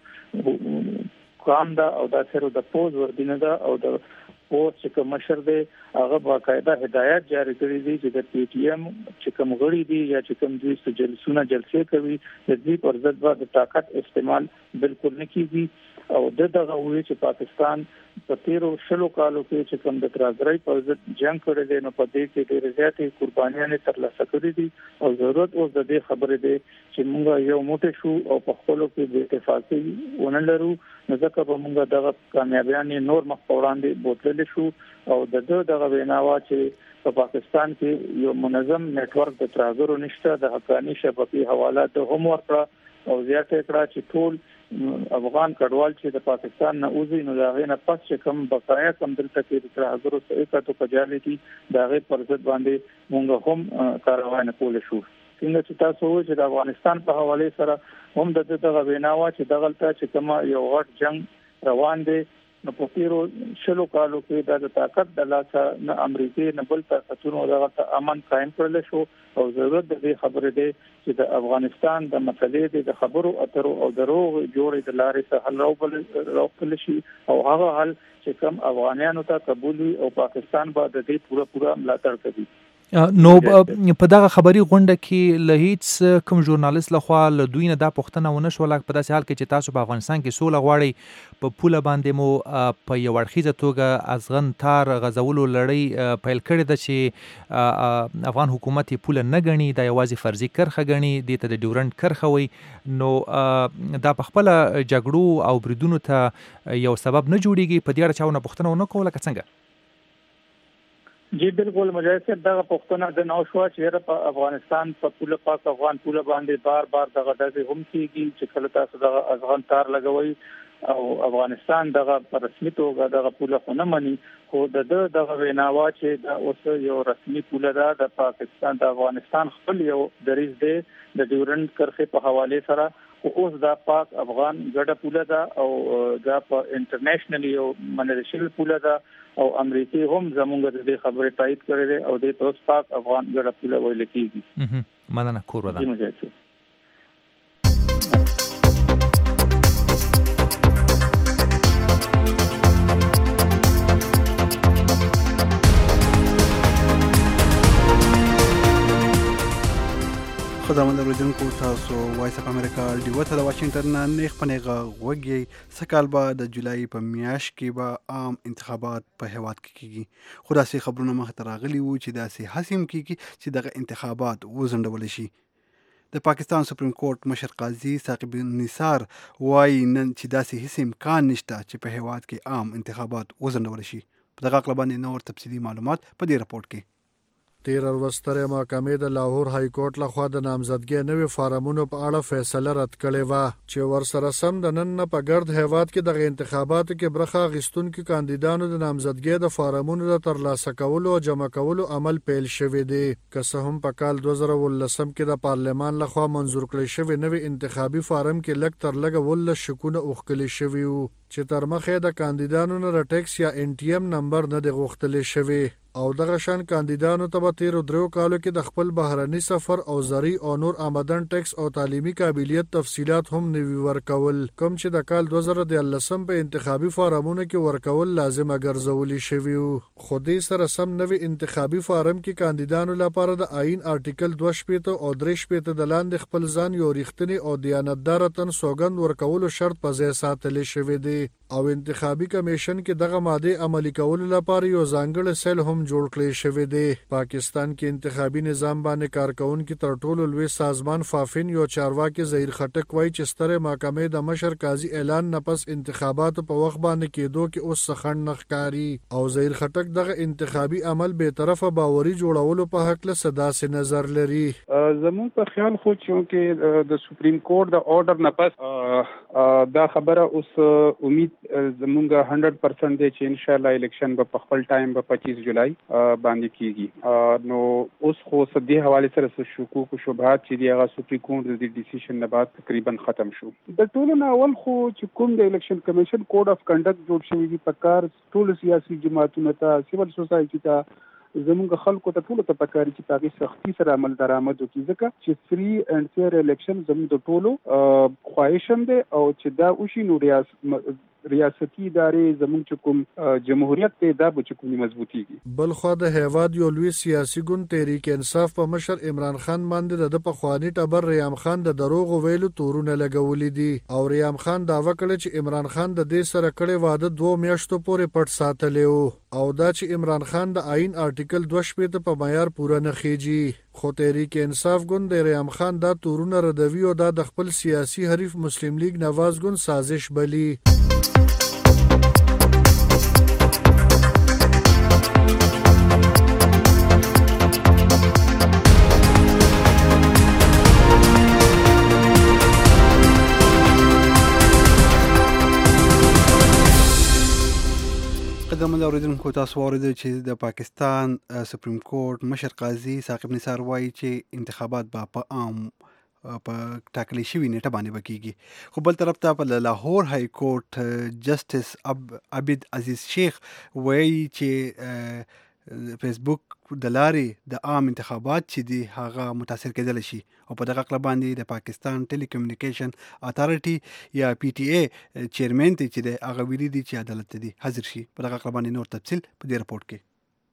ټول قام دا او دا سره د پوز وردی نه دا او د پوسټ چې کوم مشر دی هغه باقاعده هدایت جاری کړی دی چې د پی ټی ایم چې کوم غړي دي یا چې کوم دوی جلسې کوي د دې پر ضد باندې طاقت استعمال بالکل نه کیږي او دغه وی چې پاکستان په 13 کالو کې چې کوم د ترازرای پر ضد جنگ کړی دی نو په دې کې ډېر زیاتې قربانیاں ترلاسه کړې دي او ضرورت اوس د دې خبرې دی چې موږ یو موټی شو او په خپل کې د اتفاقي ونلرو نو ځکه به موږ دغه کامیابیان نور مخ وړاندې بوتل شو او دغه ویناوا چې په پاکستان کې یو منظم نت ورک د ترازرو نشته د حقانی شبکې حوالات هم ورکړه او زیاته کړه چې ټول افغان کډوال چې د پاکستان نه اوزي نو دا غي نه پس چې کوم بقایا کم دلته کې د ترازرو څخه ته کجالي دي دا غي پر ضد باندې موږ هم کاروان کول شو څنګه چې تاسو چې د افغانستان په حواله سره هم دغه ویناوا چې دغلته چې کوم یو غټ جنگ روان دی نو په 13 کالو کې د طاقت د لاسه نه امریکای نه بل طاقتونو دغه امن قائم کړل شو او ضرورت د خبرې دی چې د افغانستان د مسلې د خبرو اترو او دروغ جوړې د لارې څخه حل راوړل شي او هغه حل چې کوم افغانانو ته قبول او پاکستان به د دې پوره ملاتړ کوي نو په دغه خبري غونډه کې له هیڅ کوم ژورنالیست لخوا له دوی نه دا پوښتنه ونه شو په داسې حال کې چې تاسو په افغانستان کې سوله غواړئ په پوله باندې مو په یو اړخیزه توګه ازغن تار غزولو لړۍ پیل کړې ده چې افغان حکومت پوله نه ګڼي دا یوازې فرضي کرخه ګڼي دې ته د ډیورنډ کرخه وي نو دا په خپل جګړو او بریدونو ته یو سبب نه جوړیږي په دې اړه چاونه پوښتنه ونه کوله که څنګه جی بالکل مجاهد صاحب دغه پښتنه د نو شو چې په افغانستان په پوله پاک افغان پوله باندې بار دغه دغه هم کیږي چې کله تاسو دغه افغان تار لګوي او افغانستان دغه په رسمي توګه دغه پوله خونه مني خو دغه ویناوا چې د اوس یو رسمي پوله ده د پاکستان د افغانستان خپل یو دریز دی د ډیورنډ کرښې په حواله سره اوس دا پاک افغان ګډه پوله ده او دا په انټرنیشنل یو منل شوی پوله ده او امریکای هم زموږ د دې خبرې تایید کړې ده او د اوس پاک افغان ګډه پوله ویل کیږي مننه کور ودان خدامت اوریدونکو تاسو وایس اف امریکا ډیو ته د واشنگټن نه نیخ پنهغه وګي سکهال به د جولای په میاشت کې به عام انتخابات په هیواد کې کیږي خو داسې خبرونه مخ ته راغلي وو چې داسې حسیم کیږي چې دغه انتخابات وزندول شي د پاکستان سپریم کورټ مشر قاضي ثاقب النثار وايي نن چې داسې هیڅ امکان نشته چې په هیواد کې عام انتخابات وزندول شي په دغه اړه باندې نور تفصیلي معلومات په دې رپورت کې 13 ورځې محکمې د لاهور های کورټ لخوا د نامزدګۍ نوې فارمونو په اړه فیصله رد کړې و چې ورسره سم د نن په ګرد هیواد کې د انتخاباتو کې برخه غستونکو کاندیدانو د نامزدګۍ د فارمونو د ترلاسه کولو او جمع کولو عمل پیل شوی دی که څه هم په کال 2013 کې د پارلمان لخوا منظور کړی شوی نوې انتخابي فارم کې لږ تر لږه ول شکونه اوخکلی شوی چې تر مخه د کاندیدانو نه ټیکس یا ان ټي ام نمبر نه د غوښتل شوی او دغه شان کاندیدانو ته به تیرو 3 کالو کې د خپل بهرني سفر او زرعي او نور آمدن ټیکس او تعلیمي قابلیت تفصيلات هم نوي ورکول، کوم چې د کال 2013 په انتخابي فارمونو کې ورکول لازمه ګرځولي شوی وو. خو دې سره سم نوي انتخابي فارم کې کاندیدانو لپاره د آئین آرټیکل 2 او 3 د لاندې خپل ځان یو ریښتینی او دیانتدار تن سوګند ورکولو شرط په ځای ساتل شوی دی او انتخابي کمیشن کې دغه ماده عملي کولو لپاره یو ځانګړی سیل هم جوړ کړی شوی دی. پاکستان کې انتخابي نظام باندې کارکونکو تر ټولو لوی سازمان فافین یو چارواکي ظهیر خټک وایي چې ستره محکمې د مشر قاضي اعلان نه پس انتخابات په وخت باندې کېدو کې اوس څخن نخکاری او ظهیر خټک دغه انتخابي عمل به طرفه باوري جوړولو په حق له صدا سي نظر لري. زمون په خیال خو چې د سپریم کورټ د order نه پس دا خبره اوس امید زمونږه 100% دی چې ان شاء الله الیکشن په خپل ټایم په 25 جولای باندې کیږي. نو اوس خو سدي حواله سره شکوک او شبهات چې دی هغه سپریم کورټ د ډیسیژن نه بعد تقریبا ختم شو. د ټولو نه اول خو چې کوم د الیکشن کمیشن کوډ اف کنډکټ جوړ شوی دی په کار ټول سیاسي جماعتونو ته سیول سوسایټي ته زمونږ خلکو ته ټولو ته پکاري چې تاغي سختي سره عمل درآمد وکړي ځکه چې فری اینڈ فیر الیکشن زموږ د ټولو خواهشم دی او چې دا وشي نو ریاستي ادارې زموږ چې کوم جمهوریت ته دا به چې کومي مضبوطیږي. بل خو د هیواد یو لوی سیاسي ګوند تحریک انصاف په مشر عمران خان باندې د پخوانی ټبر ریام خان د دروغ ویلو تورونه لګولې دي او ریام خان داوا کړی چې عمران خان د دې سره کړي واده 2 میاشتو پورې پټ ساتلی وو او دا چې عمران خان د آئین آرټیکل 2 په معیار پوره نه خېږي. خو تحریک انصاف ګوند د ریام خان دا تورونه ردوي او دا د خپل سیاسي حریف مسلم لیگ نواز ګوند سازش بلی. قدرمن اوریدونکو تاسو اوریدل چې د پاکستان سپریم کورټ مشر قاضي ثاقب نثار وایي چې انتخابات به په عام په ټاکلي شوي نیټه باندې وکیږي. خو بل طرف ته په لاهور های کورټ جسټس عبید عزیز شیخ وایي چې فیسبوک د لارې د عام انتخابات چې دي هغه متاثر کېدل شي او په دغه اقلا باندې د پاکستان ټیلی کمیونیکیشن اتارټي یا پی ټی ای چیرمن ته چې د هغه ویلي دي چې عدالت دي حاضر شي. په دغه اقلا باندې نور تفصیل په دې رپورت کې.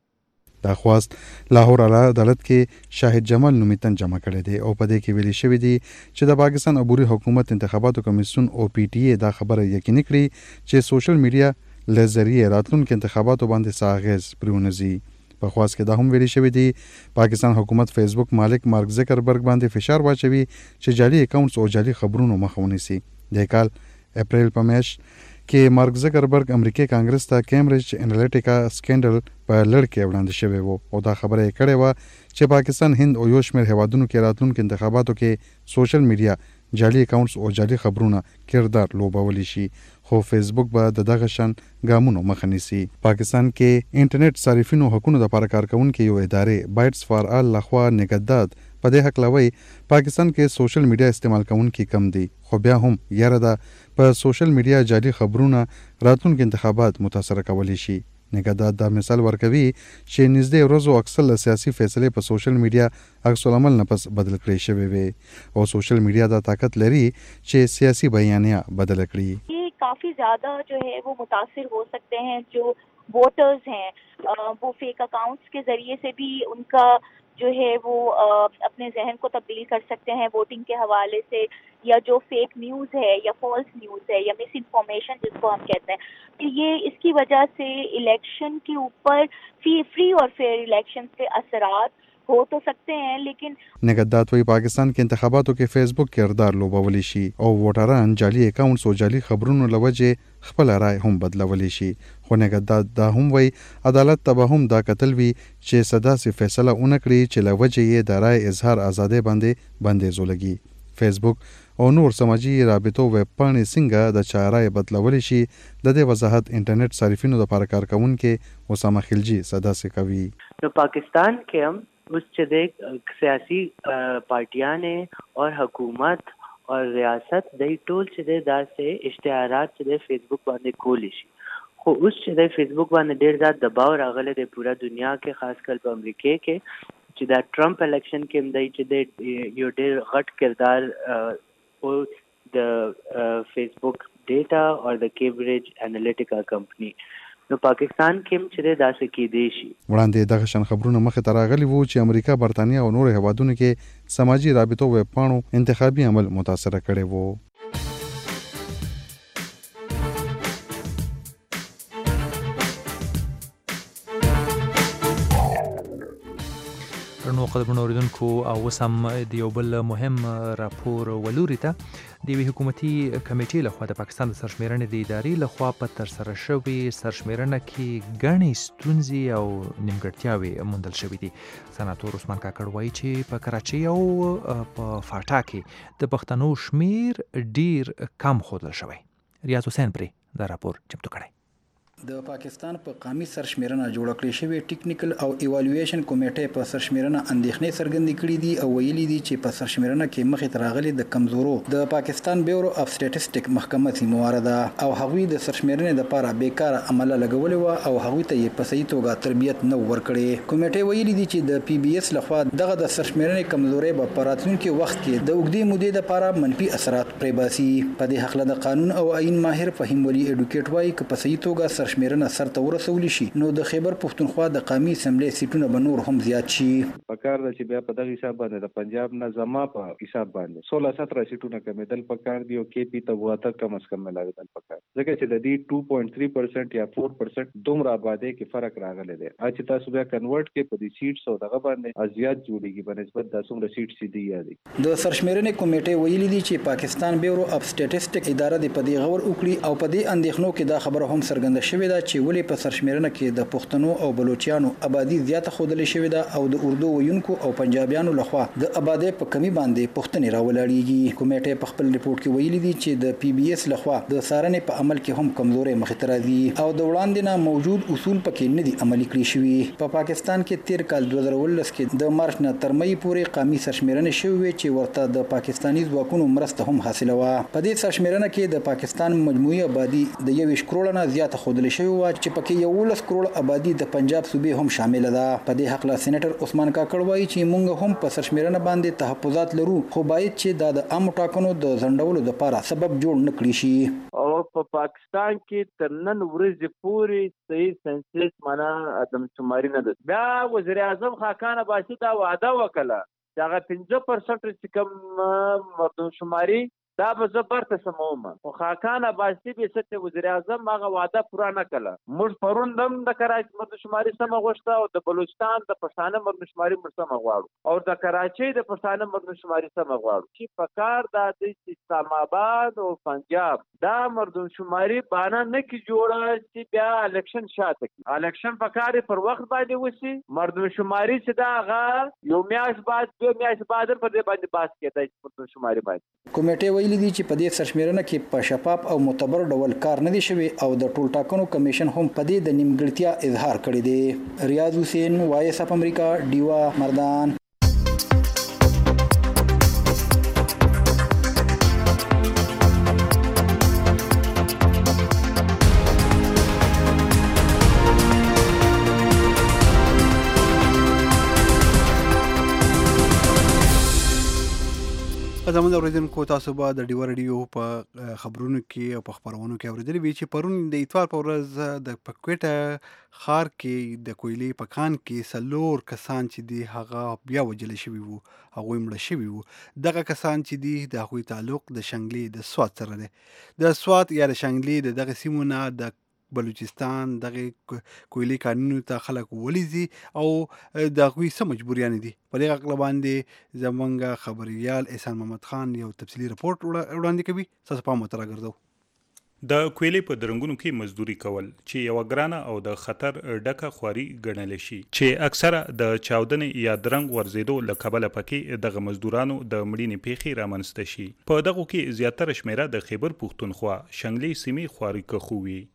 دا خواست لاهور اعلی عدالت کې شاهد جمال نومیتن جمع کړی دی او په دې کې ویلي شوی دی چې د پاکستان عبوري حکومت انتخاباتو کمیسیون او پی ټی ای دا خبره یقیني کړي چې سوشل میډیا له ذریعه راتلونکو انتخاباتو باندې څه اغیز پرېونځي. په خواست کې دا هم ویلي شوی دی پاکستان حکومت فیسبوک مالک مارک زکربرګ باندې فشار واچوي چې جعلي اکاونټس او جعلي خبرونو مخه ونیسي. د کال اپریل په میاشت کې مارک زکربرګ امریکای کانګرس ته کیمبرج انالیټیکا سکینډل په لړ کې وړاندې شوی وو او دا خبره یې کړې وه چې پاکستان هند او یو شمېر هیوادونو کې راتلونکو انتخاباتو کې سوشل میډیا جعلي اکاونټس او جعلي خبرونه کردار لوبولی شي خو فیسبوک به دغه شان ګامونو مخه نیسي. پاکستان کې انټرنیټ صارفینو حقوقو لپاره کارکونکو یو ادارې بایټس فار آل لخوا نگهداد په دې حق لوي پاکستان کې سوشل میډیا استعمال کوونکي کم دي خو بیا هم یاره ده په سوشل میډیا جعلي خبرونه راتلونکو انتخابات متاثر کولی شي. نگهداد دا مثال ورکوي چې نږدې ورځو اکثر سیاسي فیصلې په سوشل میډیا عکس العمل نه پس بدل کړی شوی وي او سوشل میډیا دا طاقت لري چې سیاسي بیانیه بدل کړي. ये काफी ज्यादा जो है वो मुतासिर हो सकते हैं जो वोटर्स हैं वो फेक अकाउंट्स के जरिए से भी उनका जो है वो अपने जहन को तब्दील कर सकते हैं वोटिंग के हवाले से या जो फेक न्यूज़ है या फॉल्स न्यूज़ है या मिस इन्फॉर्मेशन जिसको हम कहते हैं कि ये इसकी वजह से इलेक्शन के ऊपर फ्री और फेयर इलेक्शन के असरात हो तो सकते हैं लेकिन نگهداد وی پاکستان کې انتخاباتو کې فیسبوک کردار لوبولی شي او ووټران جعلي اکاونټس او جعلي خبرونو لوجه خپل رائے هم بدلولی شي. خو نگهداد دا هم وی عدالت ته هم دا قتل وی چې صدا سي فیصله اونکړي چې لوجه یې د رائے اظهار ازادي باندې بندیز ولګي. فیسبوک او نور سماجی رابطو ویب پاڼې څنګه د چارای بدلولی شي د دې وضاحت انټرنیټ صارفینو لپاره کارکونکو اسامه خلجی صدا سي کوي. تو پاکستان کې هم اس چدے سیاسی پارٹیاں نے اور حکومت اور ریاست دئی ټول چدے دا سے اشتہارات چدے فیس بک باندې کولی شي خو اوس چې د فیسبوک باندې ډیر زیات دباو راغلی دی پوره دنیا کې، خاص کر په امریکا کې چې دا ټرمپ الیکشن کې هم دی چې د یو ډیر غټ کردار او د فیسبوک ډیټا او د کیمبرج انالیټیکا کمپنی نو پاکستان کې هم چې داسې کېدی شي. وړاندې دغه شان خبرونه مخې ته راغلي وو چې امریکا، برتانیا او نور هیوادونو کې سماجی رابطو ویب پاڼو انتخابي عمل متاثر کړي وو. نو قدرمنو اوریدونکو او سم د یو بل مهم راپور ولوري ته د یوې حکومتي کمیټې لخوا د پاکستان د سرشمېرنې د ادارې لخوا په ترسره شوې سرشمېرنه کې ګڼې ستونزې او نیمګړتیاوې موندل شوې دي. سناتور عثمان کاکړ وایي چې په کراچۍ او په فاټا کې د پښتنو شمیر ډیر کم ښودل شوی. ریاض حسین پرې دا راپور چمتو کړی. د پاکستان په قومي سرشمېرنه جوړ کړې شوې ټیکنیکل او ایوالویشن کمیټې په سرشمېرنه اندېښنې څرګندې کړې دي او ویلي دي چې په سرشمېرنه کې مخې ته راغلي د کمزورو د پاکستان بیورو اف سټیټسټیک محکمه ذمہواره ده او هغوی د سرشمېرنې لپاره بیکاره عمله لګولې وه او هغوی ته یې په صحیح توګه تربیت نه ورکړې. کمیټې ویلي دي چې د پی بي اس لخوا دغه د سرشمېرنې کمزورۍ به په راتلونکي وخت کې د اوږدې مودې لپاره منفي اثرات پرې باسي. په دې هکله د قانون او آئین ماهر فهیم ولی اډوکیټ وایي که په صحیح توګه سرشمېرنه سرته ورسول شي نو د خیبر پښتونخوا د قومي اسمبلی سیټونه به نور هم زیات شي. پکار د چې بیا په دغه حساب باندې د پنجاب نه زما په حساب باندې 16-17 سیټونه کمیدل پکار دی او کې پی ته واته کم از کم ملاویدل پکار ځکه چې د دې 2.3% یا 4% دومره آبادی کې فرق راغلی دی. چې تاسو بیا کنورټ کې په دې سیټ سو دغه باندې ازیات جوړیږي په نسبت د څومره سیټ سي دی یادي. د سرشمېرنې کمیټې ویلي دي چې پاکستان بیورو اف سټیټسټیک اداره د پدې غور وکړي او په دې اندېښنو کې دا خبره هم څرګنده شوې ده چې ولې په سرشمېرنه کې د پښتنو او بلوچستانو آبادی زیاته ښودل شوې ده او د اردو ویونکو او پنجابیانو لخوا د آبادی په کمی باندې پښتنې راولاړېږي. کمیټې په خپل ریپورت کې ویلي دي چې د پی بي اس لخوا د څارنې په عمل کې هم کمزوري مخې ته راځي او د وړاندې نه موجود اصول پکې نه دي عملي کړي شوي. په پاکستان کې تیر کال 2019 کې د مارچ نه تر مې پورې قومي سرشمېرنه شوې چې ورته د پاکستاني ځواکونو مرسته هم حاصله وه. په دې سرشمېرنه کې د پاکستان مجموعي آبادی د 21 کروڑ نه زیاته ښودل شوې وه چې پکې 11 کروڑ آبادی د پنجاب صوبې هم شامل ده. په دې حق له سېنیټر عثمان کاکړ وایي چې موږ هم په سرشمېرنه باندې تحفظات لرو خو باید چې دا د عامو ټاکنو د ځنډولو لپاره سبب جوړ نه کړي شي. او په پاکستان کې تر نن ورځې پورې صحیح سنسس معنا ادم شماري نه ده. بیا وزیر اعظم خاقان عباسي دا وعده وکړه چې هغه 15% چې کوم مردم شماري دا به زه برته سموم خو خاقان عباسي به ست وزیر اعظم هغه وعده پوره نه کړه. موږ پرون هم د کراچۍ مردم شماري سم غوښته او د بلوچستان د پښتانه مردم شماري سم غواړو او د کراچۍ د پښتانه مردم شماري سم غواړو چې په کار د اسلام آباد او پنجاب دا مردم شماري باندې نه کی جوړه چې بیا الیکشن شاته کی الیکشن په کار پر وخت باندې وسی مردم شماري چې دا هغه یو میاش بعد 2 میاش بعد په دې باندې باس کېدای مردم شماري باندې. کمیټه ویلي دي چې په دې سرشمېرنه کې په شفاف او معتبر ډول کار نه دی شوی او د ټول ټاکنو کمیشن هم په دې د نیمګړتیا اظهار کړی دی. ریاض حسین وایس اف امریکا ډیوا مردان. زموږ اوریدونکو تاسو به د ډیوا رادیو په خبرونو کې او په خبرونو کې اوریدلي وي چې پرون د اتوار په ورځ د پکوټه ښار کې د کویلې په کان کې 4 کسان چې دي هغه بیا وژل شوي وو، هغوی مړه شوي وو. دغه کسان چې دي د هغوی تعلق د شنګلې د سوات سره دی. د سوات یا د شنګلې د دغه سیمو نه د بلوچستان دغه کویلې کانونو ته خلک ولیزي او د هغوی څه مجبوریانې دي. په دې اړه باندې زمونږ خبریال احسان محمد خان یو تفصیلي رپورټ وړاندې کوي. تاسو پام ورته راګرځو. د کویلې په درنګونو کې مزدوري کول چې یو ګرانه او د خطر ډکه خواري ګڼل شي چې اکثره د چاودنې یا درنګ ورزيدو لکبل پکې دغه مزدورانو د مړینې پیخي رامنځته شي. په دغه کې زیاتره شمیره د خیبر پښتونخوا شنګلې سیمې خواري کوي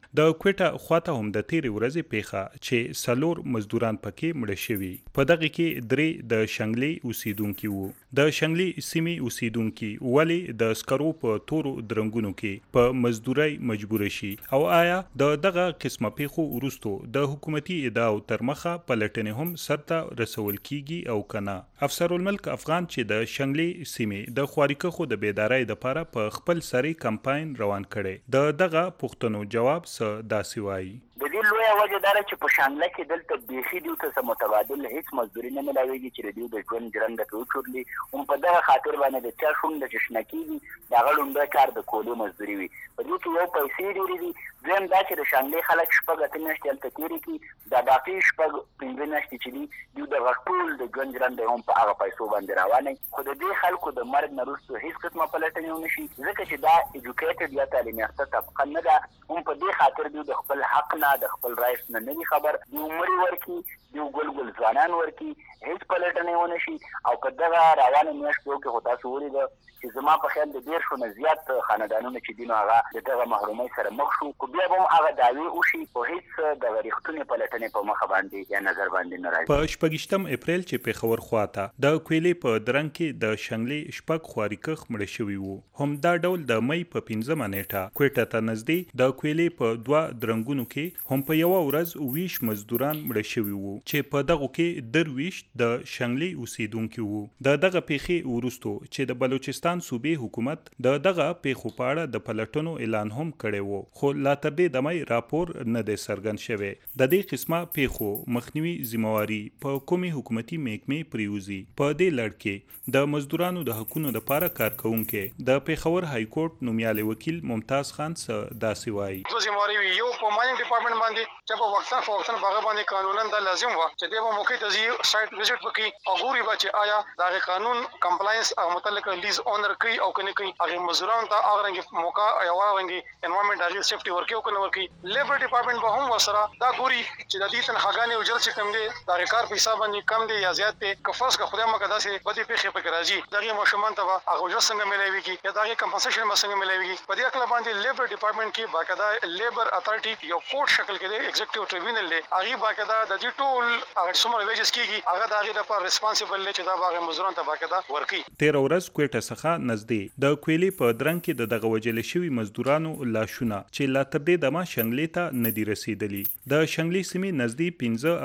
د کوټه خواته هم د تیرې ورځې پیښه چې سلور مزدوران پکې مړه شوي. په دغه کې 3 د شنګلې اوسیدونکي وو. د شنګلې سیمې اوسیدونکي ولې د سکرو په تورو درنګونو کې په مزدوري مجبور شي او آیا دغه قسمه پیښو وروستو د حکومتي ادعاو تر مخه پلټنې هم سرته رسول کیږي او کنه. افسر الملک افغان چې د شنګلې سیمې د خواریکخو د بیدارۍ لپاره په خپل سری کمپاین روان کړي. دغه پوښتنو جواب څه داسې وایي. د دې لویه وجه دا چې په شانګله کې دلته بیخي دیو ته متبادل هیڅ مزدوري نه ملاویږي چې دیو د ژوند ژرنده کې وچورلي هم په دغه خاطر باندې د چا شوم د چشنکیږي دغه لومړی کار د کولو مزدوري وي. په دې کې یو پیسې ډېرې دي. دویم دا چې د شانګلې خلک شپږ اتې میاشتې هلته تېرې کړي د باقي شپږ پنځه میاشتې چې دي دوی دغه ټول د ژوند ژرنده هم په هغه پیسو باندې روانوي. خو د دې خلکو د مرګ نه وروسته هېڅ قسمه پلټنې ونه شي ځکه چې دا ایجوکیټډ یا تعلیم یافته طبقه نه ده. هم په دې خاطر دوی د خپل حق نه د خپل رایټس نه نه خبر دی عمر ورکی دی ګل ځوانان ورکی هیڅ پلټنې ونه شي. او په دغه روانه میاشتو کې خو تاسو ولیدل چې زما په خیال د 150 نه زیات خاندانونو چې دینو هغه دغه محرومۍ سره مخ شو. خو بیا هم هغه دعوی وشي خو هیڅ د ریښتونی پلټنې په مخ باندې یا نظر باندې نه راځي. په 28 اپریل چې په خبر خواته د کویلې په درنګ کې د شنګلې شپږ خواریکخ مړ شوی وو. هم دا ډول د مې په 15 نیټه کوټه ته نږدې د کویلې په 2 درنګونو کې هم په یو ورځ 20 مزدوران مړ شوی وو چې په دغه کې 23 د شنګلې اوسیدونکو وو. دغه پیښې ورستو چې د بلوچستان صوبې حکومت دغه پیښو په اړه د پلټنو اعلان هم کړی وو خو لا تر دې دمه راپور نه دی څرګند شوی. د دې قسمه پیښو مخنیوي ذمہواری په کومي حکومتي محکمې پریوزي. په دې لړ کې د مزدورانو د حقوقو لپاره کارکونکو د پیښور های کورټ نومیالي وکیل ممتاز خان څخه داسې وایي. ذمہواری یو په مایننګ ډپارټمنټ باندې چې په وختن باغ باندې قانونن د لازم و چې د موقع ته سایت وزټ وکړي او ګوري چې آیا دا قانون کمپلاینس او متعلق لیز اونر کوي او کنه کوي. هغه مزدورانو ته هغه رنګ موقع او رنګ انوایرنمنت هغه سیفټي ورکي او کنه ورکي. لیبر ډپارټمنټ به هم وسره دا ګوري چې د دې تنخواګانې او جل چې کم دي دا کار په حساب باندې کم دي یا زیات دي. کفاس کا خدای مکه داسې بدی پیښه پکې راځي دغه مشمن ته هغه جو څنګه ملایويږي یا دغه کمپنسیشن څنګه ملایويږي. په دې اکل باندې لیبر ډپارټمنټ کې باقاعده لیبر اتھارټي یو کورټ شکل کې دی ایگزیکټیو ټریبیونل دی. هغه باقاعده د دې ټول هغه څومره ویجز کیږي هغه د هغه لپاره ریسپانسیبل دی چې دا باغ مزدورانو ته باقاعده ورکي. 13 ورځ کوټه څخه نږدې د کویلې په درنګ کې دغه وجل شوی مزدورانو لاشونه چې لا تر دې دمه شنګلې ته نه دی رسیدلی. د شنګلې سیمې نږدې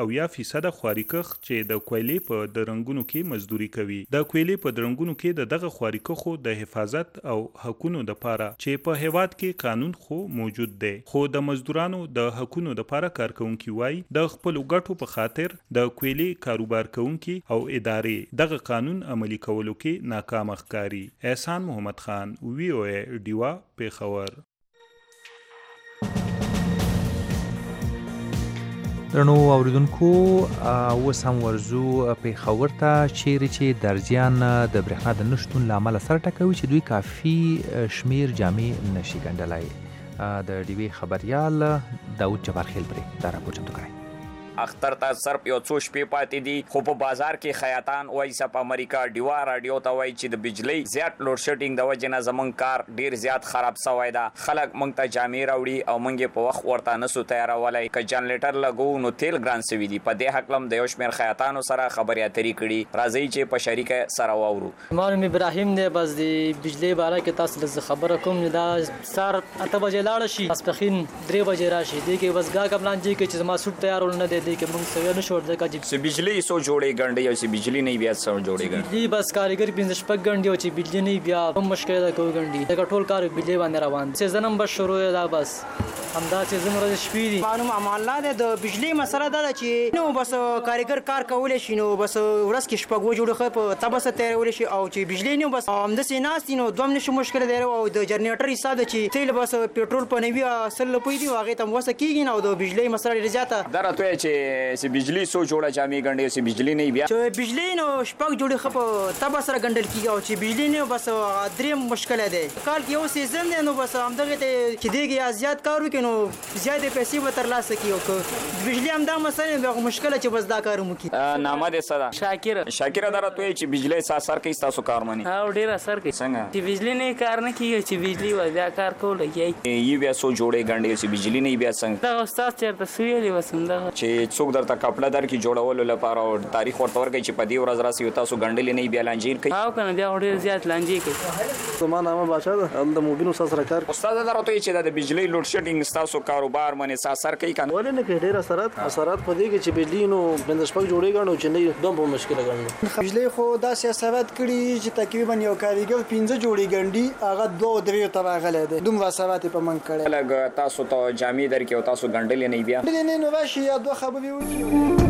15% خواریکخ چې د کویلې په درنګونو کې مزدوري کوي. د کویلې په درنګونو کې دغه خواریکخو د حفاظت او حقوقو لپاره چې په هیواد کې قانون خو موجود دی خو د مزدورانو د حقوقو لپاره کارکونکو وای د خپل ګټو په خاطر د کویلې کاروبار کوونکي او ادارې دغه قانون عملی کولو کې ناکام ښکاري. احسان محمد خان وی او ای ډیوا پیښور. درنو اوریدونکو اوس هم ورزو پیښور ته چیرې چې درزیان د برېښنا د نشتون له امله سر ټکوي چې دوی کافي شمیر جامې نشي ګنډلی. د ډیوې خبریال داود جبارخیل پرې دا راپور چمتو کړی. اختر ته صرف یو څو شپې پاتې دي خو په بازار کې خیاطان وایي سپ امریکا ډیوا رادیو ته وایي چې د بجلی زیات لوډ شیډینګ د وجې نه زمونږ کار ډیر زیات خراب شوی ده. خلک مونږ ته جامې راوړي او مونږ یې په وخت ورته نسو تیارولی. که جنریټر لګو نو تیل ګران شوي دي. په دې هکله د یو شمېر خیاطانو سره خبرې اترې کړي. راځئ چې په شریکه سره واورو. معلوم ابراهیم دی. بس د بجلی باره کې تاسو له خبره کوم دا سار 8 بجې لاړ شي ماسپښین 3 بجې راشي. دې کې بس ګا کملان جی کې چې زما سوټ تیارول نه دی دې کې مونږ سوي نه شو ځکه چې بجلی سو جوړې ګنډي او چې بجلی نه بیا سو جوړې ګنډي. بجلی بس کاریګر 15 شپږ ګنډي او چې بجلی نه بیا هم مشکل ده کوي ګنډي. دا ټول کار بجلی باندې روان دي. سیزن بس شروع ده بس همدا سیزن ورځ شپې دي. معلوم عمله ده د بجلی مسله ده چې نو بس کاریګر کار کول شي نو بس ورځ کې شپږ وجوړ خو په تبس تیرول شي او چې بجلی نه بس هم د سیناس نو دوم نشو مشکل دی او د جنریټر حساب ده چې تیل بس پېټرول په نوي اصل په دی واغې تم وسه کیږي نو د بجلی مسله ډیره زیاته درته چې کې سي بجلی سو جوړه جامې ګنډي سي بجلی نه بیا چې بجلی نو شپږ جوړې خپ تبه سره ګنډل کیږي او چې بجلی نه بس درې مشکل ده کال کې یو سیزن دی نو بس همدغه ته چې دیږي زیات کار وکړو زیات پیسې به تر لاسه کیو بجلی هم دا مسله به مشکل چې بس دا کار مو کی نامه دې صدا شاکر درته چې بجلی سر کوي تاسو کار مني او ډیر اثر کوي څنګه چې بجلی نه کار نه کیږي چې بجلی و بیا کار کول کیږي یی بیا سو جوړې ګنډي چې بجلی نه بیا څنګه دا استاد چیرته سویلی وسنده چې څوک درته کپڑا در کی جوړولو لپاره او تاریخ ورته ورګي چې په دې ورځ راسي تاسو ګنډلې نه بیا لانجیر کوي او کنه بیا ډیر زیات لانجی کوي زما نامه بادشاہ ده د موبینو سره کار استاد درته چې د بجلی لوډ شیډینګ تاسو کاروبار باندې اثر کوي کنه ولې نه کوي ډیر اثرات په دې کې چې بجلی نو بند شپږ جوړې غاڼو چې نه دوم په مشکل غاڼو بجلی خو دا سیاست کړي چې تقریبا یو کاریګر 15 جوړې ګنډي هغه 2-3 تبع غلې ده دومره سوات په من کړي لګ تاسو ته جامې در کې او تاسو ګنډلې نه بیا نه نو راشي یا دوه خبرې وکړي